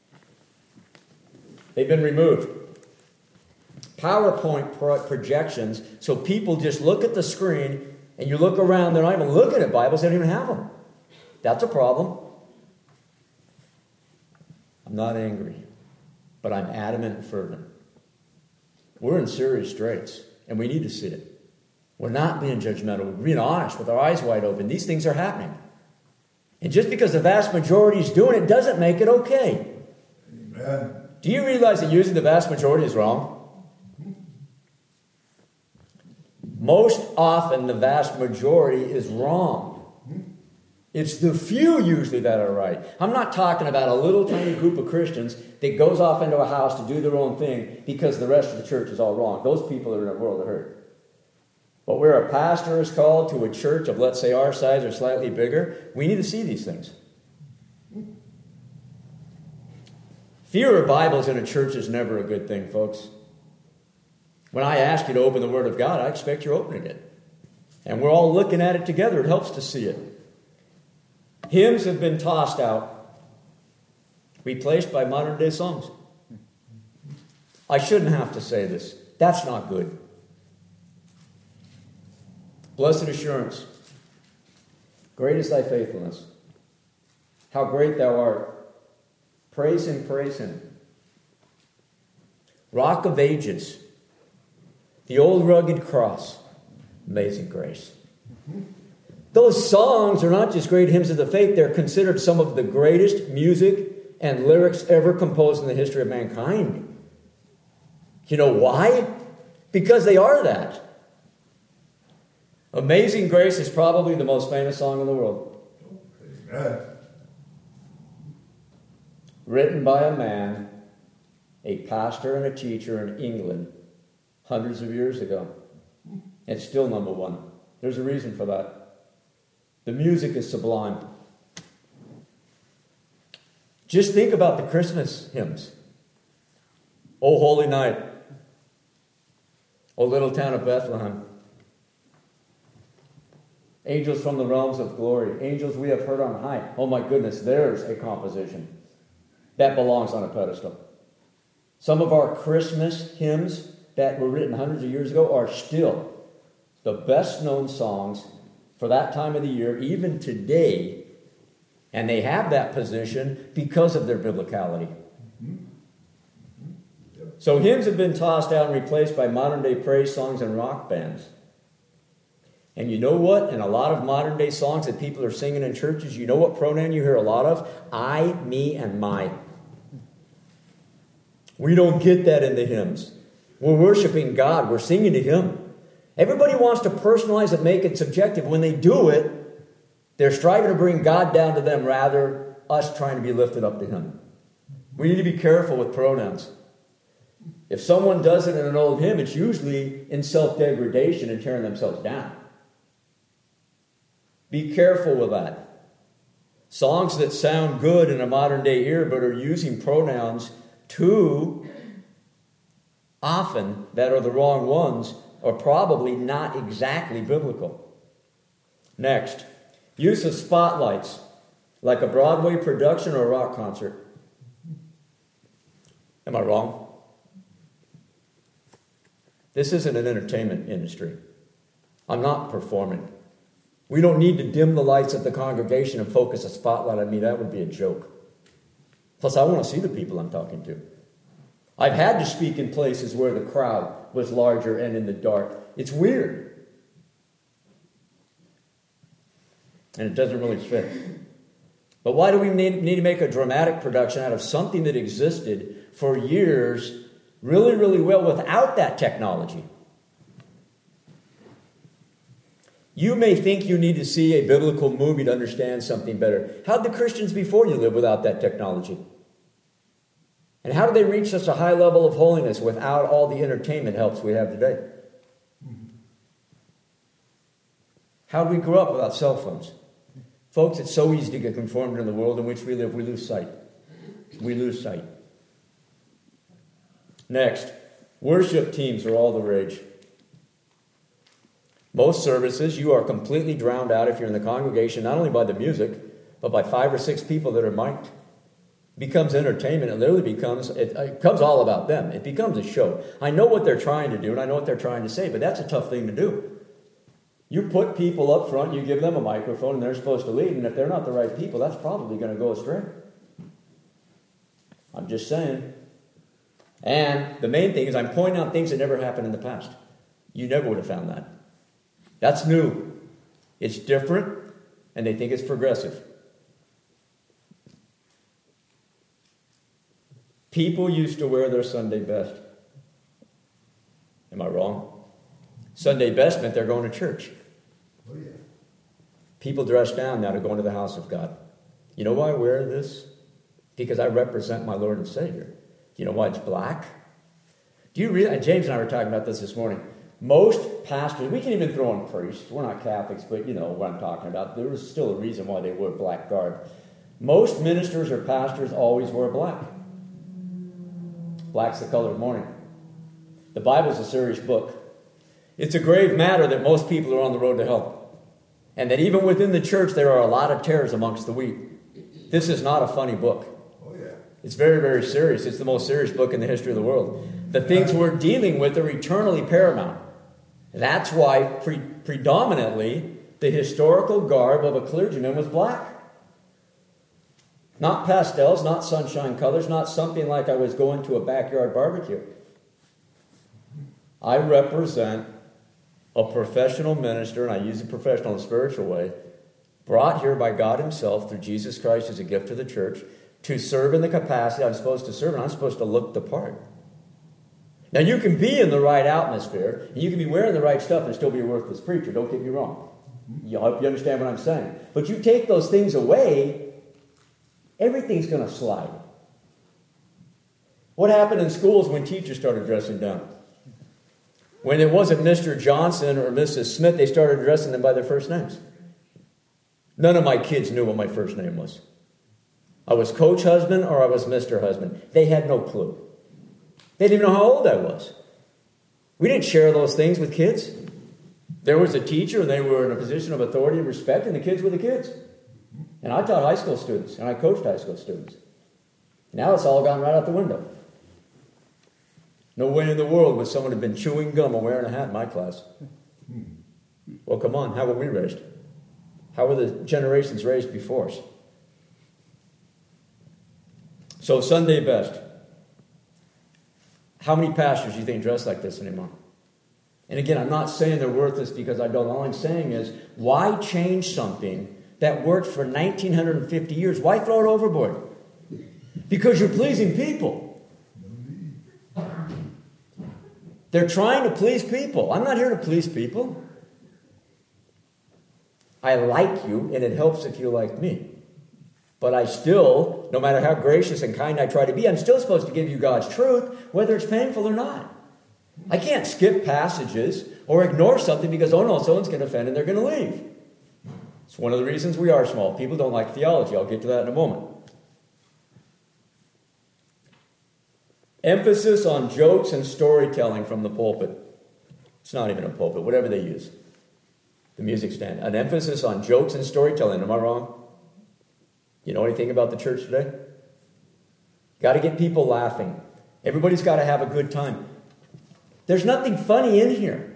They've been removed. PowerPoint pro- projections, so people just look at the screen and you look around, they're not even looking at Bibles, they don't even have them. That's a problem. I'm not angry, but I'm adamant and fervent. We're in serious straits, and we need to see it. We're not being judgmental. We're being honest with our eyes wide open. These things are happening. And just because the vast majority is doing it doesn't make it okay. Amen. Do you realize that using the vast majority is wrong? Most often the vast majority is wrong. It's the few usually that are right. I'm not talking about a little tiny group of Christians that goes off into a house to do their own thing because the rest of the church is all wrong. Those people are in a world of hurt. But where a pastor is called to a church of, let's say, our size or slightly bigger, we need to see these things. Fear of Bibles in a church is never a good thing, folks. When I ask you to open the Word of God, I expect you're opening it. And we're all looking at it together. It helps to see it. Hymns have been tossed out, replaced by modern-day songs. I shouldn't have to say this. That's not good. Blessed assurance, great is thy faithfulness. How great thou art. Praise him, praise him. Rock of ages, the old rugged cross, amazing grace. Those songs are not just great hymns of the faith, they're considered some of the greatest music and lyrics ever composed in the history of mankind. You know why? Because they are that. Amazing Grace is probably the most famous song in the world. Amen. Written by a man, a pastor and a teacher in England, hundreds of years ago. It's still number one. There's a reason for that. The music is sublime. Just think about the Christmas hymns. O Holy Night. O Little Town of Bethlehem. Angels from the realms of glory. Angels we have heard on high. Oh my goodness, there's a composition that belongs on a pedestal. Some of our Christmas hymns that were written hundreds of years ago are still the best known songs for that time of the year, even today. And they have that position because of their biblicality. So hymns have been tossed out and replaced by modern day praise songs and rock bands. And you know what? In a lot of modern day songs that people are singing in churches, you know what pronoun you hear a lot of? I, me, and my. We don't get that in the hymns. We're worshiping God. We're singing to Him. Everybody wants to personalize it, make it subjective. When they do it, they're striving to bring God down to them rather us trying to be lifted up to Him. We need to be careful with pronouns. If someone does it in an old hymn, it's usually in self-degradation and tearing themselves down. Be careful with that. Songs that sound good in a modern day ear but are using pronouns too often that are the wrong ones are probably not exactly biblical. Next, use of spotlights like a Broadway production or a rock concert. Am I wrong? This isn't an entertainment industry. I'm not performing. We don't need to dim the lights of the congregation and focus a spotlight on me. That would be a joke. Plus, I want to see the people I'm talking to. I've had to speak in places where the crowd was larger and in the dark. It's weird. And it doesn't really fit. But why do we need, need to make a dramatic production out of something that existed for years really, really well without that technology? You may think you need to see a biblical movie to understand something better. How did the Christians before you live without that technology? And how did they reach such a high level of holiness without all the entertainment helps we have today? How did we grow up without cell phones? Folks, it's so easy to get conformed in the world in which we live. We lose sight. We lose sight. Next, worship teams are all the rage. Most services, you are completely drowned out if you're in the congregation, not only by the music, but by five or six people that are mic'd. It becomes entertainment. It literally becomes, it, it becomes all about them. It becomes a show. I know what they're trying to do, and I know what they're trying to say, but that's a tough thing to do. You put people up front, you give them a microphone, and they're supposed to lead, and if they're not the right people, that's probably going to go astray. I'm just saying. And the main thing is I'm pointing out things that never happened in the past. You never would have found that. That's new. It's different, and they think it's progressive. People used to wear their Sunday best. Am I wrong? Sunday best meant they're going to church. Oh, yeah. People dress down now to go into the house of God. You know why I wear this? Because I represent my Lord and Savior. You know why it's black? Do you realize, James and I were talking about this this morning. Most pastors, we can even throw in priests. We're not Catholics, but you know what I'm talking about. There was still a reason why they wore black garb. Most ministers or pastors always wear black. Black's the color of mourning. The Bible's a serious book. It's a grave matter that most people are on the road to hell. And that even within the church, there are a lot of tares amongst the wheat. This is not a funny book. Oh, yeah. It's very, very serious. It's the most serious book in the history of the world. The things we're dealing with are eternally paramount. That's why pre- predominantly the historical garb of a clergyman was black. Not pastels, not sunshine colors, not something like I was going to a backyard barbecue. I represent a professional minister, and I use a professional in a spiritual way, brought here by God himself through Jesus Christ as a gift to the church, to serve in the capacity I'm supposed to serve, and I'm supposed to look the part. Now, you can be in the right atmosphere, and you can be wearing the right stuff and still be a worthless preacher. Don't get me wrong. I hope you understand what I'm saying. But you take those things away, everything's going to slide. What happened in schools when teachers started dressing down? When it wasn't Mister Johnson or Missus Smith, they started addressing them by their first names. None of my kids knew what my first name was. I was Coach Husband or I was Mister Husband. They had no clue. They didn't even know how old I was. We didn't share those things with kids. There was a teacher, and they were in a position of authority and respect, and the kids were the kids. And I taught high school students, and I coached high school students. Now it's all gone right out the window. No way in the world would someone have been chewing gum or wearing a hat in my class. Well, come on, how were we raised? How were the generations raised before us? So Sunday best. How many pastors do you think dress like this anymore? And again, I'm not saying they're worthless because I don't. All I'm saying is, why change something that worked for nineteen fifty years? Why throw it overboard? Because you're pleasing people. They're trying to please people. I'm not here to please people. I like you, and it helps if you like me. But I still, no matter how gracious and kind I try to be, I'm still supposed to give you God's truth, whether it's painful or not. I can't skip passages or ignore something because, oh no, someone's going to offend and they're going to leave. It's one of the reasons we are small. People don't like theology. I'll get to that in a moment. Emphasis on jokes and storytelling from the pulpit. It's not even a pulpit, whatever they use. The music stand. An emphasis on jokes and storytelling. Am I wrong? You know anything about the church today? Got to get people laughing. Everybody's got to have a good time. There's nothing funny in here.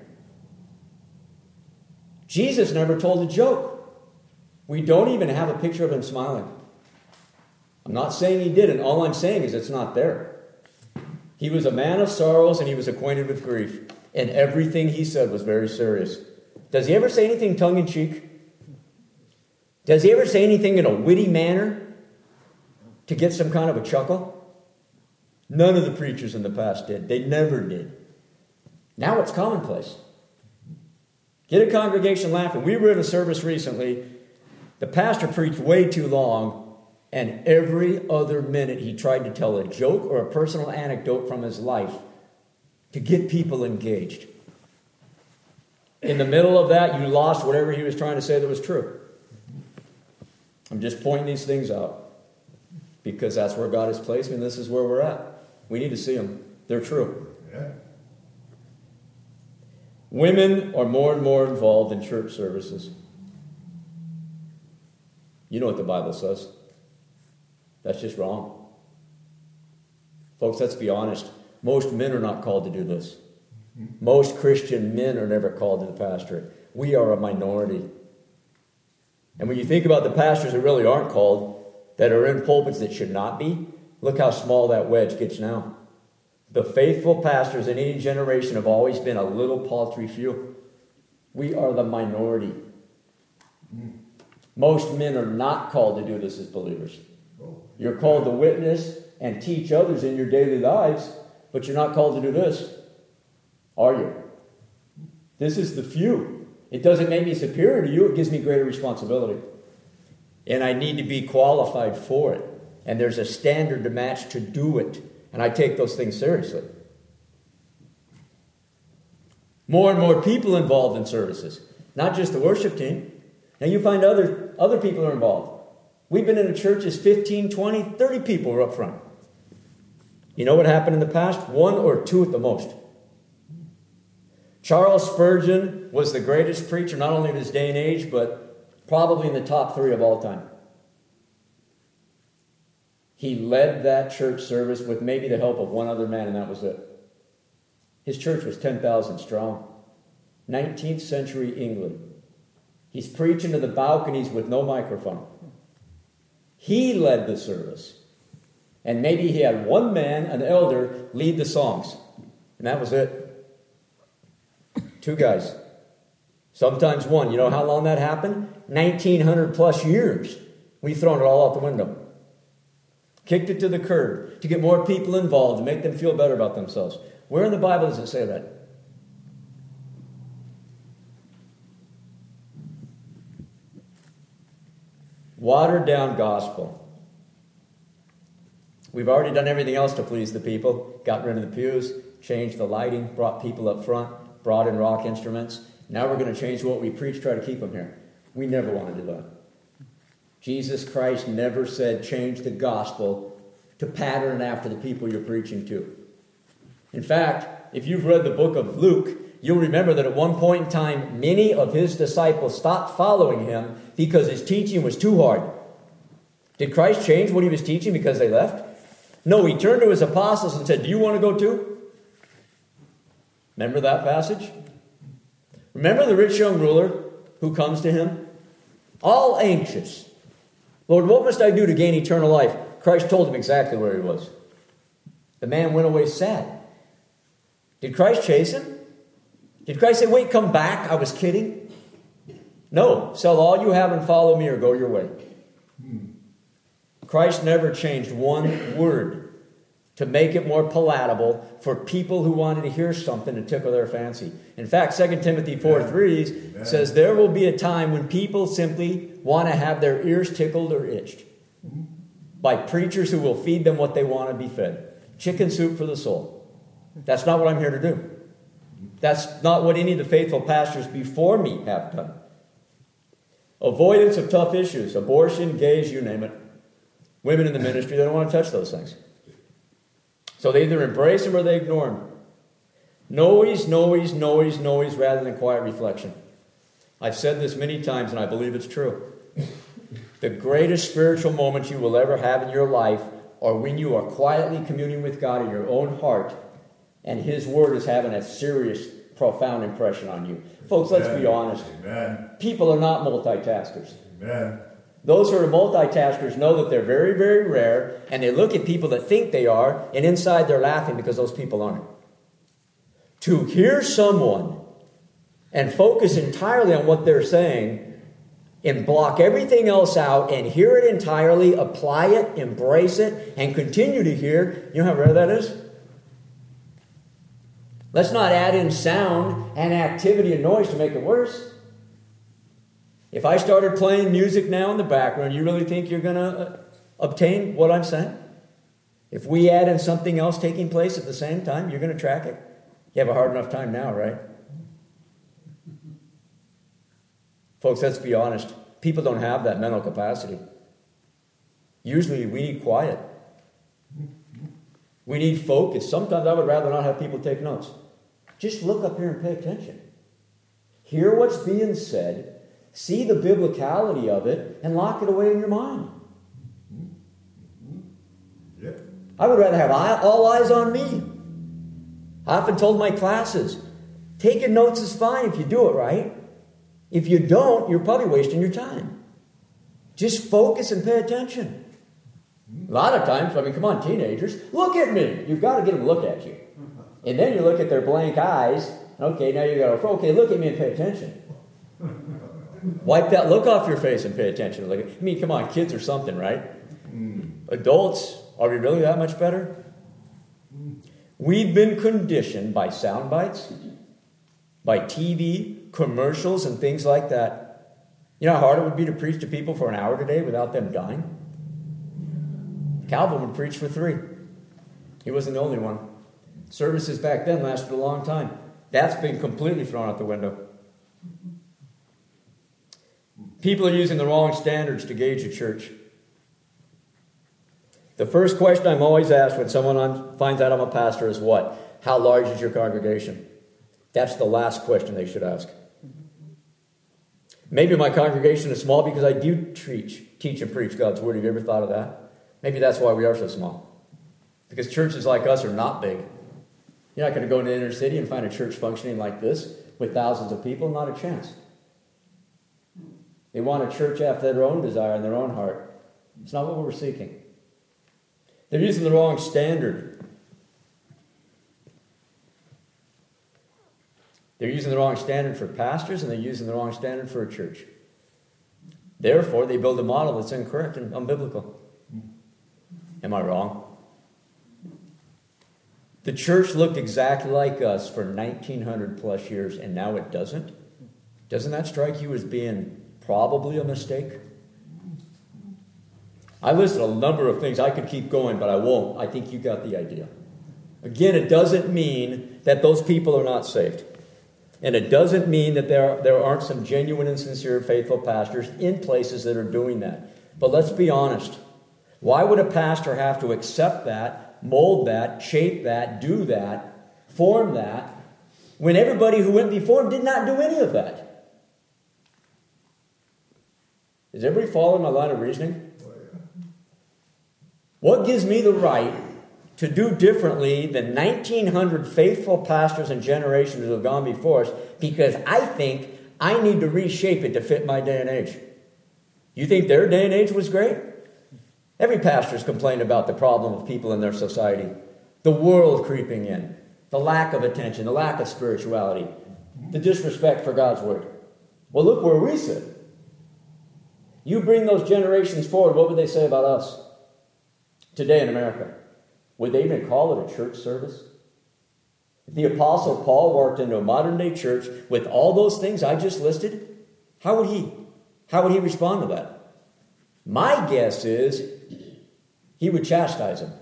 Jesus never told a joke. We don't even have a picture of him smiling. I'm not saying he didn't. All I'm saying is it's not there. He was a man of sorrows and he was acquainted with grief. And everything he said was very serious. Does he ever say anything tongue-in-cheek? Does he ever say anything in a witty manner to get some kind of a chuckle? None of the preachers in the past did. They never did. Now it's commonplace. Get a congregation laughing. We were in a service recently. The pastor preached way too long, and every other minute he tried to tell a joke or a personal anecdote from his life to get people engaged. In the middle of that, you lost whatever he was trying to say that was true. I'm just pointing these things out because that's where God has placed me, and this is where we're at. We need to see them. They're true. Yeah. Women are more and more involved in church services. You know what the Bible says. That's just wrong. Folks, let's be honest. Most men are not called to do this. Most Christian men are never called to the pastorate. We are a minority. And when you think about the pastors that really aren't called, that are in pulpits that should not be, look how small that wedge gets now. The faithful pastors in any generation have always been a little paltry few. We are the minority. Most men are not called to do this as believers. You're called to witness and teach others in your daily lives, but you're not called to do this, are you? This is the few. It doesn't make me superior to you. It gives me greater responsibility. And I need to be qualified for it. And there's a standard to match to do it. And I take those things seriously. More and more people involved in services. Not just the worship team. Now you find other, other people are involved. We've been in a church as fifteen, twenty, thirty people were up front. You know what happened in the past? One or two at the most. Charles Spurgeon was the greatest preacher, not only of his day and age, but probably in the top three of all time. He led that church service with maybe the help of one other man, and that was it. His church was ten thousand strong. nineteenth century England. He's preaching to the balconies with no microphone. He led the service. And maybe he had one man, an elder, lead the songs. And that was it. Two guys. Sometimes one. You know how long that happened? nineteen hundred plus years. We've thrown it all out the window. Kicked it to the curb to get more people involved, to make them feel better about themselves. Where in the Bible does it say that? Watered down gospel. We've already done everything else to please the people. Got rid of the pews, changed the lighting, brought people up front, brought in rock instruments. Now we're going to change what we preach, try to keep them here. We never want to do that. Jesus Christ never said change the gospel to pattern after the people you're preaching to. In fact, if you've read the book of Luke, you'll remember that at one point in time, many of his disciples stopped following him because his teaching was too hard. Did Christ change what he was teaching because they left? No, he turned to his apostles and said, do you want to go too? Remember that passage? Remember the rich young ruler who comes to him? All anxious. Lord, what must I do to gain eternal life? Christ told him exactly where he was. The man went away sad. Did Christ chase him? Did Christ say, wait, come back? I was kidding. No, sell all you have and follow me or go your way. Christ never changed one word to make it more palatable for people who wanted to hear something to tickle their fancy. In fact, Second Timothy four three says there will be a time when people simply want to have their ears tickled or itched by preachers who will feed them what they want to be fed. Chicken soup for the soul. That's not what I'm here to do. That's not what any of the faithful pastors before me have done. Avoidance of tough issues, abortion, gays, you name it. Women in the ministry, they don't want to touch those things. So they either embrace them or they ignore them. Noise, noise, noise, noise, rather than quiet reflection. I've said this many times, and I believe it's true. The greatest spiritual moments you will ever have in your life are when you are quietly communing with God in your own heart, and His Word is having a serious, profound impression on you. Folks, let's Amen. Be honest. Amen. People are not multitaskers. Amen. Those who are multitaskers know that they're very, very rare, and they look at people that think they are, and inside they're laughing because those people aren't. To hear someone and focus entirely on what they're saying and block everything else out and hear it entirely, apply it, embrace it, and continue to hear, you know how rare that is? Let's not add in sound and activity and noise to make it worse. If I started playing music now in the background, you really think you're going to uh, obtain what I'm saying? If we add in something else taking place at the same time, you're going to track it? You have a hard enough time now, right? Folks, let's be honest. People don't have that mental capacity. Usually we need quiet. We need focus. Sometimes I would rather not have people take notes. Just look up here and pay attention. Hear what's being said. See the biblicality of it and lock it away in your mind. Yep. I would rather have all eyes on me. I often told my classes, taking notes is fine if you do it right. If you don't, you're probably wasting your time. Just focus and pay attention. A lot of times, I mean, come on, teenagers, look at me. You've got to get them to look at you. And then you look at their blank eyes, Okay, now you got to, okay, look at me and pay attention. Wipe that look off your face and pay attention. Like, I mean, come on, kids or something, right? Mm. Adults, are we really that much better? Mm. We've been conditioned by sound bites, by T V, commercials, and things like that. You know how hard it would be to preach to people for an hour today without them dying? Calvin would preach for three. He wasn't the only one. Services back then lasted a long time. That's been completely thrown out the window. People are using the wrong standards to gauge a church. The first question I'm always asked when someone finds out I'm a pastor is what? How large is your congregation? That's the last question they should ask. Maybe my congregation is small because I do teach, teach and preach God's word. Have you ever thought of that? Maybe that's why we are so small. Because churches like us are not big. You're not going to go into the inner city and find a church functioning like this with thousands of people. Not a chance. They want a church after their own desire and their own heart. It's not what we're seeking. They're using the wrong standard. They're using the wrong standard for pastors, and they're using the wrong standard for a church. Therefore, they build a model that's incorrect and unbiblical. Am I wrong? The church looked exactly like us for nineteen hundred plus years, and now it doesn't? Doesn't that strike you as being probably a mistake? I listed a number of things. I could keep going, but I won't. I think you got the idea. Again, it doesn't mean that those people are not saved. And it doesn't mean that there, there aren't some genuine and sincere faithful pastors in places that are doing that. But let's be honest. Why would a pastor have to accept that, mold that, shape that, do that, form that, when everybody who went before him did not do any of that? Is everybody following my line of reasoning? What gives me the right to do differently than nineteen hundred faithful pastors and generations who have gone before us because I think I need to reshape it to fit my day and age? You think their day and age was great? Every pastor's complained about the problem of people in their society, the world creeping in, the lack of attention, the lack of spirituality, the disrespect for God's word. Well, look where we sit. You bring those generations forward, what would they say about us today in America? Would they even call it a church service? If the Apostle Paul walked into a modern-day church with all those things I just listed, how would he? How would he respond to that? My guess is he would chastise them.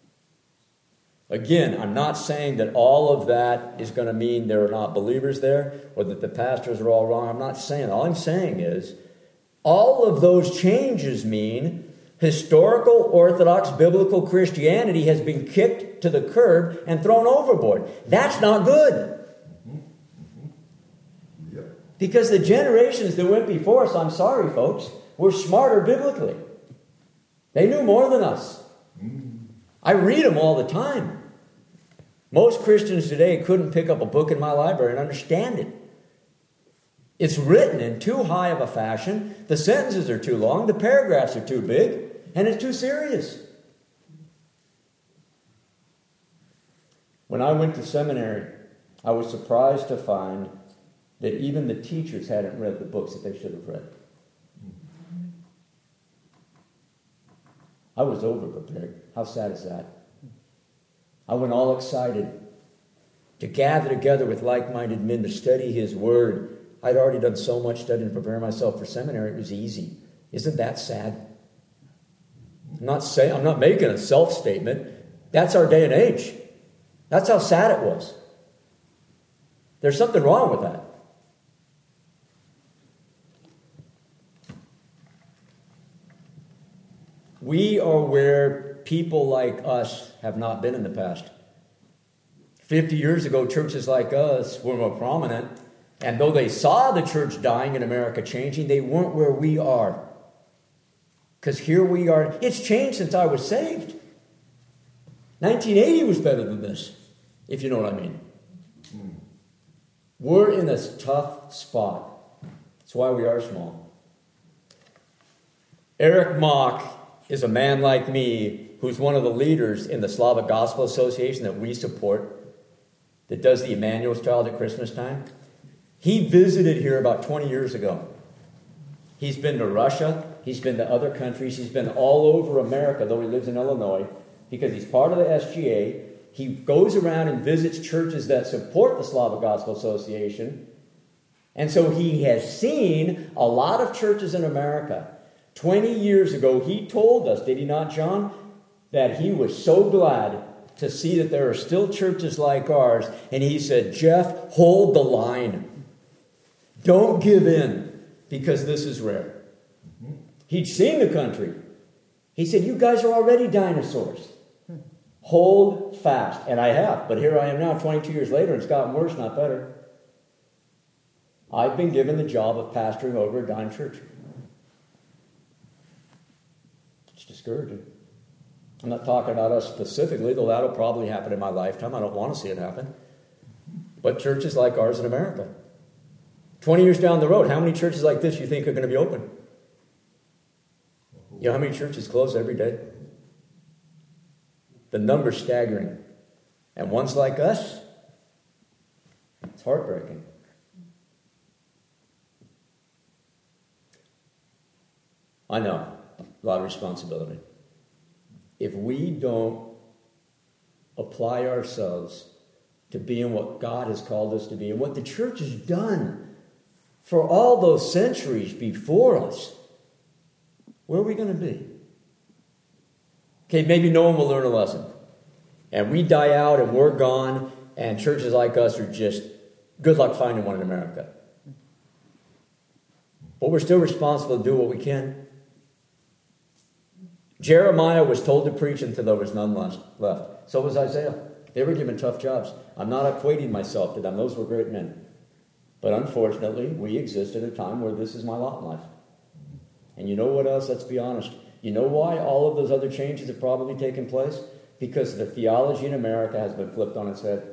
Again, I'm not saying that all of that is going to mean there are not believers there or that the pastors are all wrong. I'm not saying that. All I'm saying is all of those changes mean historical, orthodox, biblical Christianity has been kicked to the curb and thrown overboard. That's not good. Because the generations that went before us, I'm sorry, folks, were smarter biblically. They knew more than us. I read them all the time. Most Christians today couldn't pick up a book in my library and understand it. It's written in too high of a fashion. The sentences are too long. The paragraphs are too big. And it's too serious. When I went to seminary, I was surprised to find that even the teachers hadn't read the books that they should have read. I was over-prepared. How sad is that? I went all excited to gather together with like-minded men to study His Word. I'd already done so much studying to prepare myself for seminary. It was easy. Isn't that sad? I'm not saying, I'm not making a self-statement. That's our day and age. That's how sad it was. There's something wrong with that. We are where people like us have not been in the past. Fifty years ago, churches like us were more prominent. And though they saw the church dying in America changing, they weren't where we are. Because here we are. It's changed since I was saved. nineteen eighty was better than this, if you know what I mean. Mm. We're in a tough spot. That's why we are small. Eric Mock is a man like me who's one of the leaders in the Slavic Gospel Association that we support. that does the Emmanuel's Child at Christmas time. He visited here about twenty years ago. He's been to Russia. He's been to other countries. He's been all over America, though he lives in Illinois, because he's part of the S G A. He goes around and visits churches that support the Slavic Gospel Association. And so he has seen a lot of churches in America. twenty years ago, he told us, did he not, John, that he was so glad to see that there are still churches like ours. And he said, Jeff, hold the line. Don't give in, because this is rare. He'd seen the country. He said, you guys are already dinosaurs. Hold fast. And I have. But here I am now, twenty-two years later, and it's gotten worse, not better. I've been given the job of pastoring over a dime church. It's discouraging. I'm not talking about us specifically, though that'll probably happen in my lifetime. I don't want to see it happen. But churches like ours in America. twenty years down the road, how many churches like this you think are going to be open? You know how many churches close every day? The number's staggering. And ones like us, it's heartbreaking. I know, a lot of responsibility. If we don't apply ourselves to being what God has called us to be, and what the church has done for all those centuries before us, where are we going to be? Okay, maybe no one will learn a lesson. And we die out and we're gone, and churches like us are just, good luck finding one in America. But we're still responsible to do what we can. Jeremiah was told to preach until there was none left. So was Isaiah. They were given tough jobs. I'm not equating myself to them. Those were great men. But unfortunately, we exist at a time where this is my lot in life. And you know what else? Let's be honest. You know why all of those other changes have probably taken place? Because the theology in America has been flipped on its head.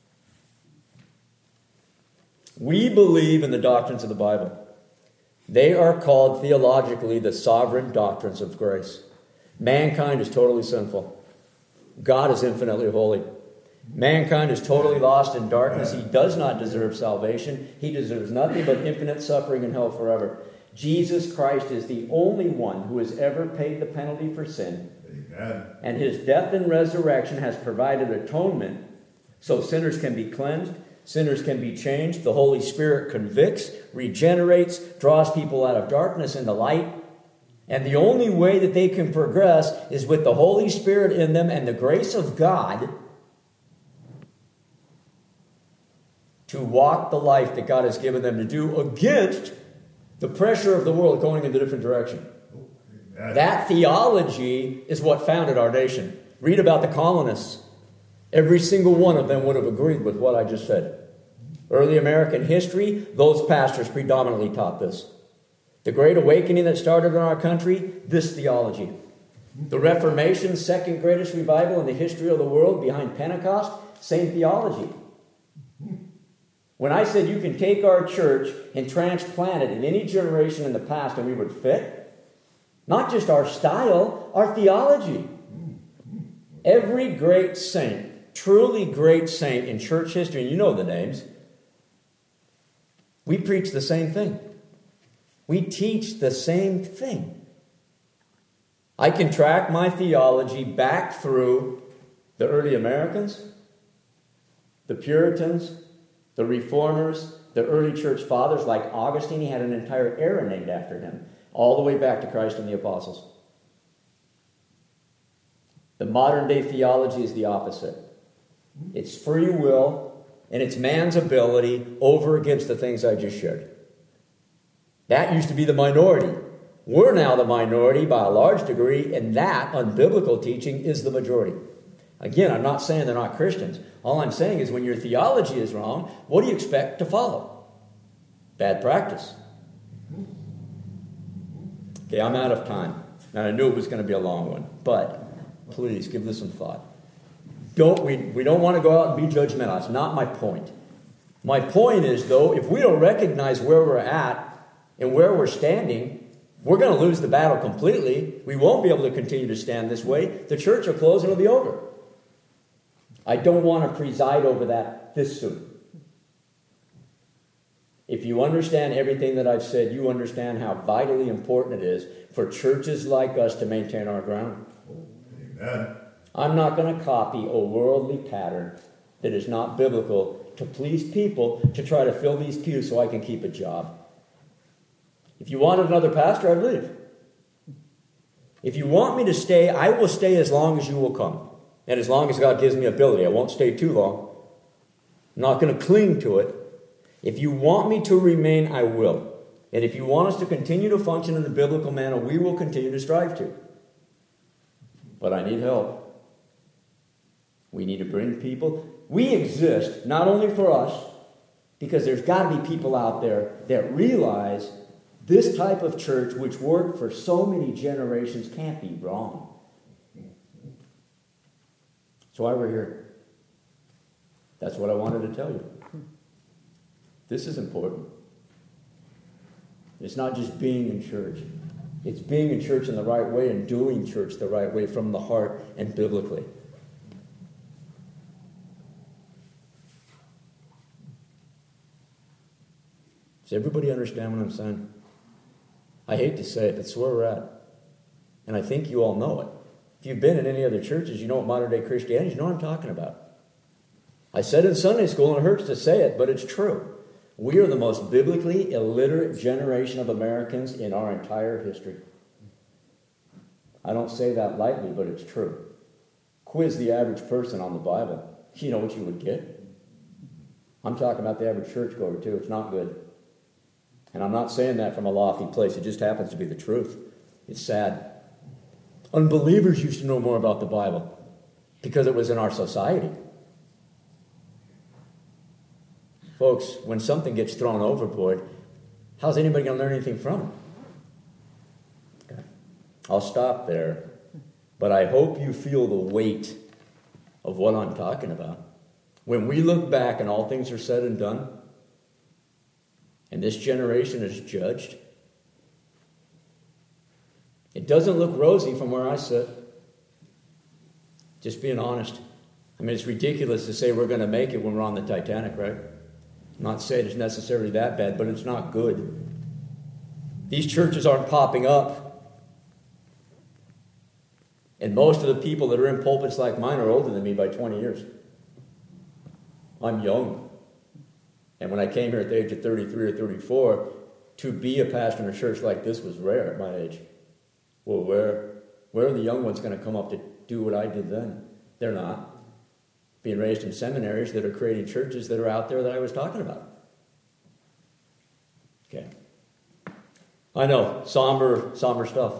We believe in the doctrines of the Bible. They are called theologically the sovereign doctrines of grace. Mankind is totally sinful. God is infinitely holy. Mankind is totally lost in darkness. He does not deserve salvation. He deserves nothing but infinite suffering in hell forever. Jesus Christ is the only one who has ever paid the penalty for sin. Amen. And his death and resurrection has provided atonement so sinners can be cleansed, sinners can be changed. The Holy Spirit convicts, regenerates, draws people out of darkness into light. And the only way that they can progress is with the Holy Spirit in them and the grace of God to walk the life that God has given them to do against the pressure of the world going in a different direction. Amen. That theology is what founded our nation. Read about the colonists. Every single one of them would have agreed with what I just said. Early American history, those pastors predominantly taught this. The Great Awakening that started in our country, this theology. The Reformation, second greatest revival in the history of the world behind Pentecost, same theology. When I said you can take our church and transplant it in any generation in the past and we would fit, not just our style, our theology. Every great saint, truly great saint in church history, and you know the names, we preach the same thing. We teach the same thing. I can track my theology back through the early Americans, the Puritans, the Reformers, the early church fathers like Augustine. He had an entire era named after him, all the way back to Christ and the apostles. The modern day theology is the opposite. It's free will and it's man's ability over against the things I just shared. That used to be the minority. We're now the minority by a large degree, and that unbiblical teaching is the majority. Again, I'm not saying they're not Christians. All I'm saying is when your theology is wrong, what do you expect to follow? Bad practice. Okay, I'm out of time. And I knew it was going to be a long one, but please give this some thought. Don't we, we don't want to go out and be judgmental. That's not my point. My point is, though, if we don't recognize where we're at and where we're standing, we're going to lose the battle completely. We won't be able to continue to stand this way. The church will close and it'll be over. I don't want to preside over that this soon. If you understand everything that I've said, you understand how vitally important it is for churches like us to maintain our ground. Amen. I'm not going to copy a worldly pattern that is not biblical to please people to try to fill these pews so I can keep a job. If you wanted another pastor, I'd leave. If you want me to stay, I will stay as long as you will come. And as long as God gives me ability. I won't stay too long. I'm not going to cling to it. If you want me to remain, I will. And if you want us to continue to function in the biblical manner, we will continue to strive to. But I need help. We need to bring people. We exist not only for us, because there's got to be people out there that realize this type of church, which worked for so many generations, can't be wrong. That's why we're here. That's what I wanted to tell you. This is important. It's not just being in church. It's being in church in the right way and doing church the right way from the heart and biblically. Does everybody understand what I'm saying? I hate to say it, but it's where we're at. And I think you all know it. If you've been in any other churches, you know what modern day Christianity is, you know what I'm talking about. I said in Sunday school, and it hurts to say it, but it's true. We are the most biblically illiterate generation of Americans in our entire history. I don't say that lightly, but it's true. Quiz the average person on the Bible. You know what you would get? I'm talking about the average churchgoer too. It's not good. And I'm not saying that from a lofty place. It just happens to be the truth. It's sad. Unbelievers used to know more about the Bible because it was in our society. Folks, when something gets thrown overboard, how's anybody going to learn anything from it? Okay. I'll stop there. But I hope you feel the weight of what I'm talking about. When we look back and all things are said and done, and this generation is judged, it doesn't look rosy from where I sit. Just being honest. I mean, it's ridiculous to say we're going to make it when we're on the Titanic, right? I'm not saying it's necessarily that bad, but it's not good. These churches aren't popping up. And most of the people that are in pulpits like mine are older than me by twenty years. I'm young. And when I came here at the age of thirty-three or thirty-four, to be a pastor in a church like this was rare at my age. Well, where, where are the young ones going to come up to do what I did then? They're not. Being raised in seminaries that are creating churches that are out there that I was talking about. Okay. I know, somber, somber stuff.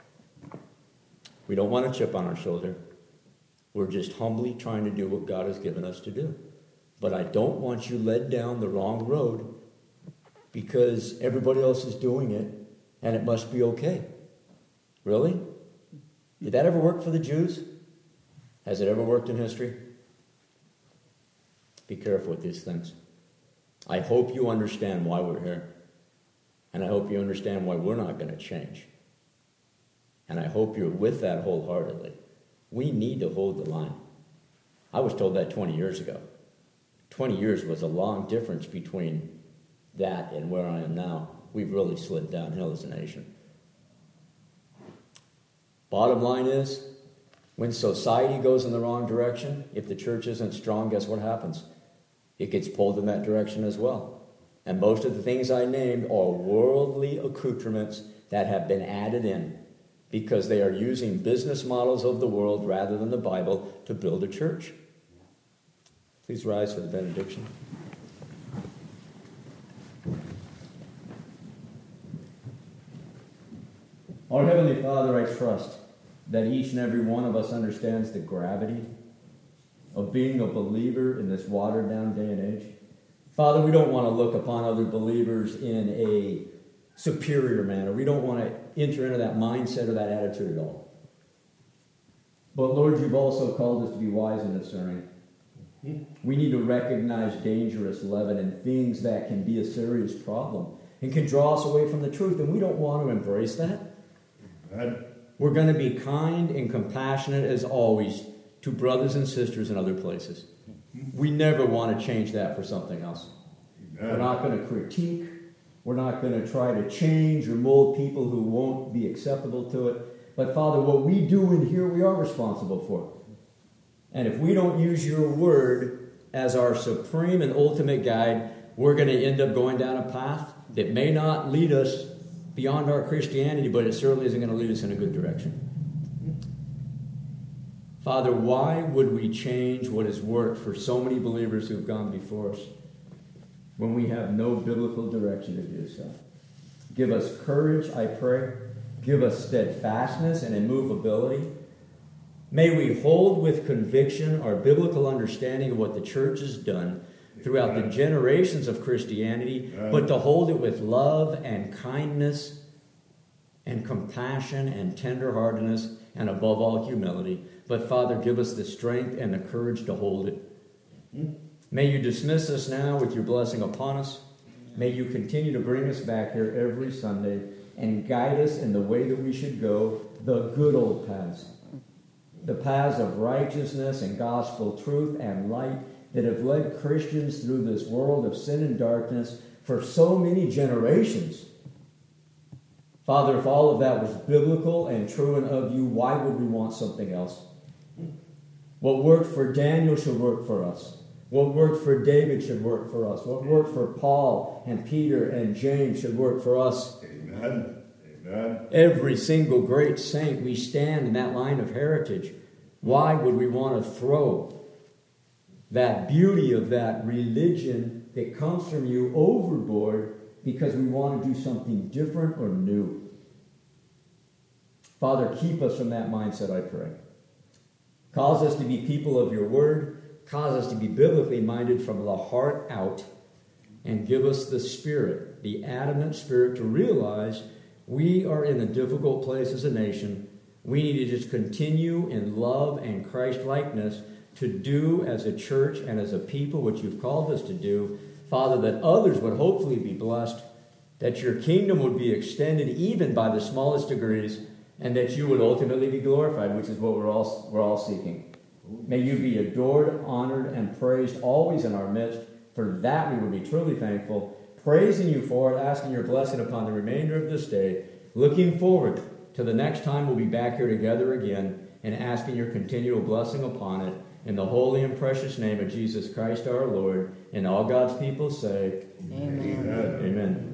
We don't want a chip on our shoulder. We're just humbly trying to do what God has given us to do. But I don't want you led down the wrong road because everybody else is doing it and it must be okay. Really? Did that ever work for the Jews? Has it ever worked in history? Be careful with these things. I hope you understand why we're here. And I hope you understand why we're not going to change. And I hope you're with that wholeheartedly. We need to hold the line. I was told that twenty years ago. twenty years was a long difference between that and where I am now. We've really slid downhill as a nation. Bottom line is, when society goes in the wrong direction, if the church isn't strong, guess what happens? It gets pulled in that direction as well. And most of the things I named are worldly accoutrements that have been added in because they are using business models of the world rather than the Bible to build a church. Please rise for the benediction. Our Heavenly Father, I trust that each and every one of us understands the gravity of being a believer in this watered-down day and age. Father, we don't want to look upon other believers in a superior manner. We don't want to enter into that mindset or that attitude at all. But Lord, you've also called us to be wise and discerning. We need to recognize dangerous leaven and things that can be a serious problem and can draw us away from the truth, and we don't want to embrace that. Amen. We're going to be kind and compassionate as always to brothers and sisters in other places. We never want to change that for something else. Amen. We're not going to critique. We're not going to try to change or mold people who won't be acceptable to it. But Father, what we do in here, we are responsible for. And if we don't use your word as our supreme and ultimate guide, we're going to end up going down a path that may not lead us beyond our Christianity, but it certainly isn't going to lead us in a good direction. Father, why would we change what has worked for so many believers who have gone before us when we have no biblical direction to do so? Give us courage, I pray. Give us steadfastness and immovability. May we hold with conviction our biblical understanding of what the church has done throughout the generations of Christianity, but to hold it with love and kindness and compassion and tenderheartedness and above all humility. But Father, give us the strength and the courage to hold it. May you dismiss us now with your blessing upon us. May you continue to bring us back here every Sunday and guide us in the way that we should go, the good old paths. The paths of righteousness and gospel truth and light that have led Christians through this world of sin and darkness for so many generations. Father, if all of that was biblical and true and of you, why would we want something else? What worked for Daniel should work for us. What worked for David should work for us. What worked for Paul and Peter and James should work for us. Amen. Amen. Every single great saint, we stand in that line of heritage. Why would we want to throw that beauty of that religion that comes from you overboard because we want to do something different or new? Father, keep us from that mindset, I pray. Cause us to be people of your word. Cause us to be biblically minded from the heart out. And give us the spirit, the adamant spirit, to realize we are in a difficult place as a nation. We need to just continue in love and Christ-likeness to do as a church and as a people what you've called us to do. Father, that others would hopefully be blessed, that your kingdom would be extended even by the smallest degrees, and that you would ultimately be glorified, which is what we're all, we're all seeking. May you be adored, honored, and praised always in our midst. For that we would be truly thankful, praising you for it, asking your blessing upon the remainder of this day, looking forward to the next time we'll be back here together again, and asking your continual blessing upon it. In the holy and precious name of Jesus Christ our Lord, and all God's people say, Amen. Amen. Amen.